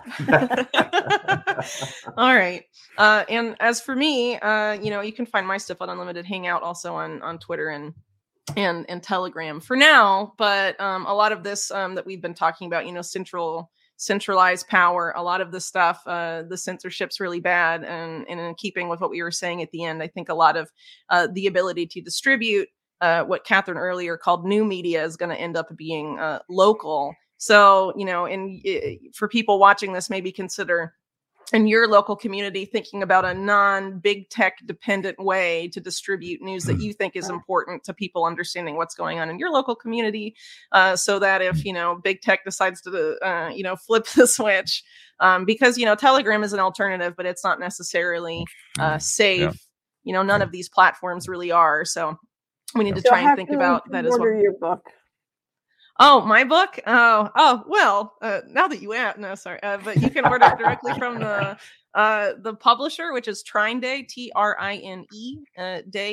S1: All right. And as for me, you can find my stuff on Unlimited Hangout, also on Twitter and Telegram for now. But a lot of this that we've been talking about, centralized power, a lot of the stuff, the censorship's really bad. And in keeping with what we were saying at the end, I think a lot of the ability to distribute what Catherine earlier called new media is going to end up being local. So, for people watching this, maybe consider in your local community thinking about a non-big tech dependent way to distribute news that you think is important to people understanding what's going on in your local community, so that if big tech decides to flip the switch, because Telegram is an alternative, but it's not necessarily safe.
S5: Yeah.
S1: None of these platforms really are, so we need to try and think about that as well.
S2: Order your book.
S1: Oh, my book? Oh, well, now that you ask, no, sorry. But you can order it directly from the publisher, which is Trine Day, TRINE, day.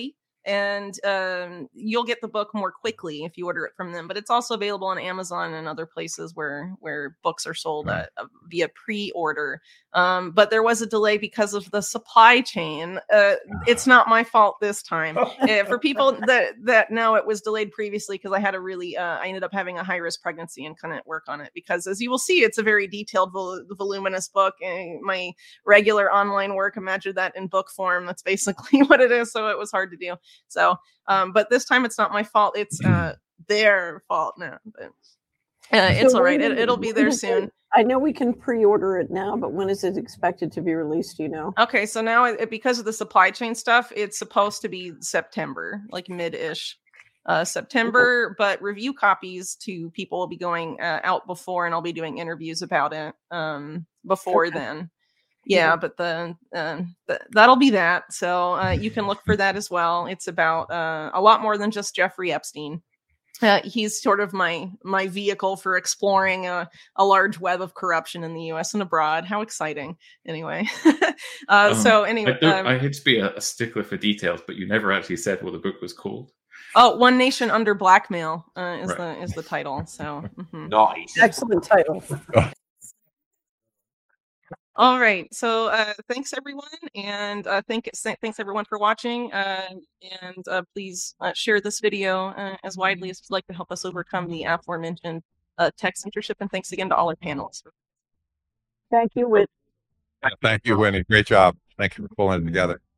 S1: and you'll get the book more quickly if you order it from them. But it's also available on Amazon and other places where books are sold via pre-order. But there was a delay because of the supply chain. It's not my fault this time. For people that know, it was delayed previously because I had I ended up having a high-risk pregnancy and couldn't work on it, because as you will see, it's a very detailed, voluminous book. And my regular online work, imagine that in book form. That's basically what it is. So it was hard to do. So, but this time it's not my fault. It's their fault now. But it's all right. It'll be there soon.
S2: I know we can pre-order it now, but when is it expected to be released? Do you know?
S1: Okay, so now because of the supply chain stuff, it's supposed to be September, like mid-ish September. But review copies to people will be going out before, and I'll be doing interviews about it before then. Yeah, but that'll be that. So you can look for that as well. It's about a lot more than just Jeffrey Epstein. He's sort of my vehicle for exploring a large web of corruption in the U.S. and abroad. How exciting! Anyway, so anyway,
S4: I hate to be a stickler for details, but you never actually said what the book was called.
S1: Oh, One Nation Under Blackmail is the title. So
S3: Nice,
S2: excellent title.
S1: All right. So thanks everyone, and thanks everyone for watching. And please share this video as widely as you'd like to help us overcome the aforementioned tech censorship. And thanks again to all our panelists.
S2: Thank you, Whit.
S5: Thank you, Winnie. Great job. Thank you for pulling it together.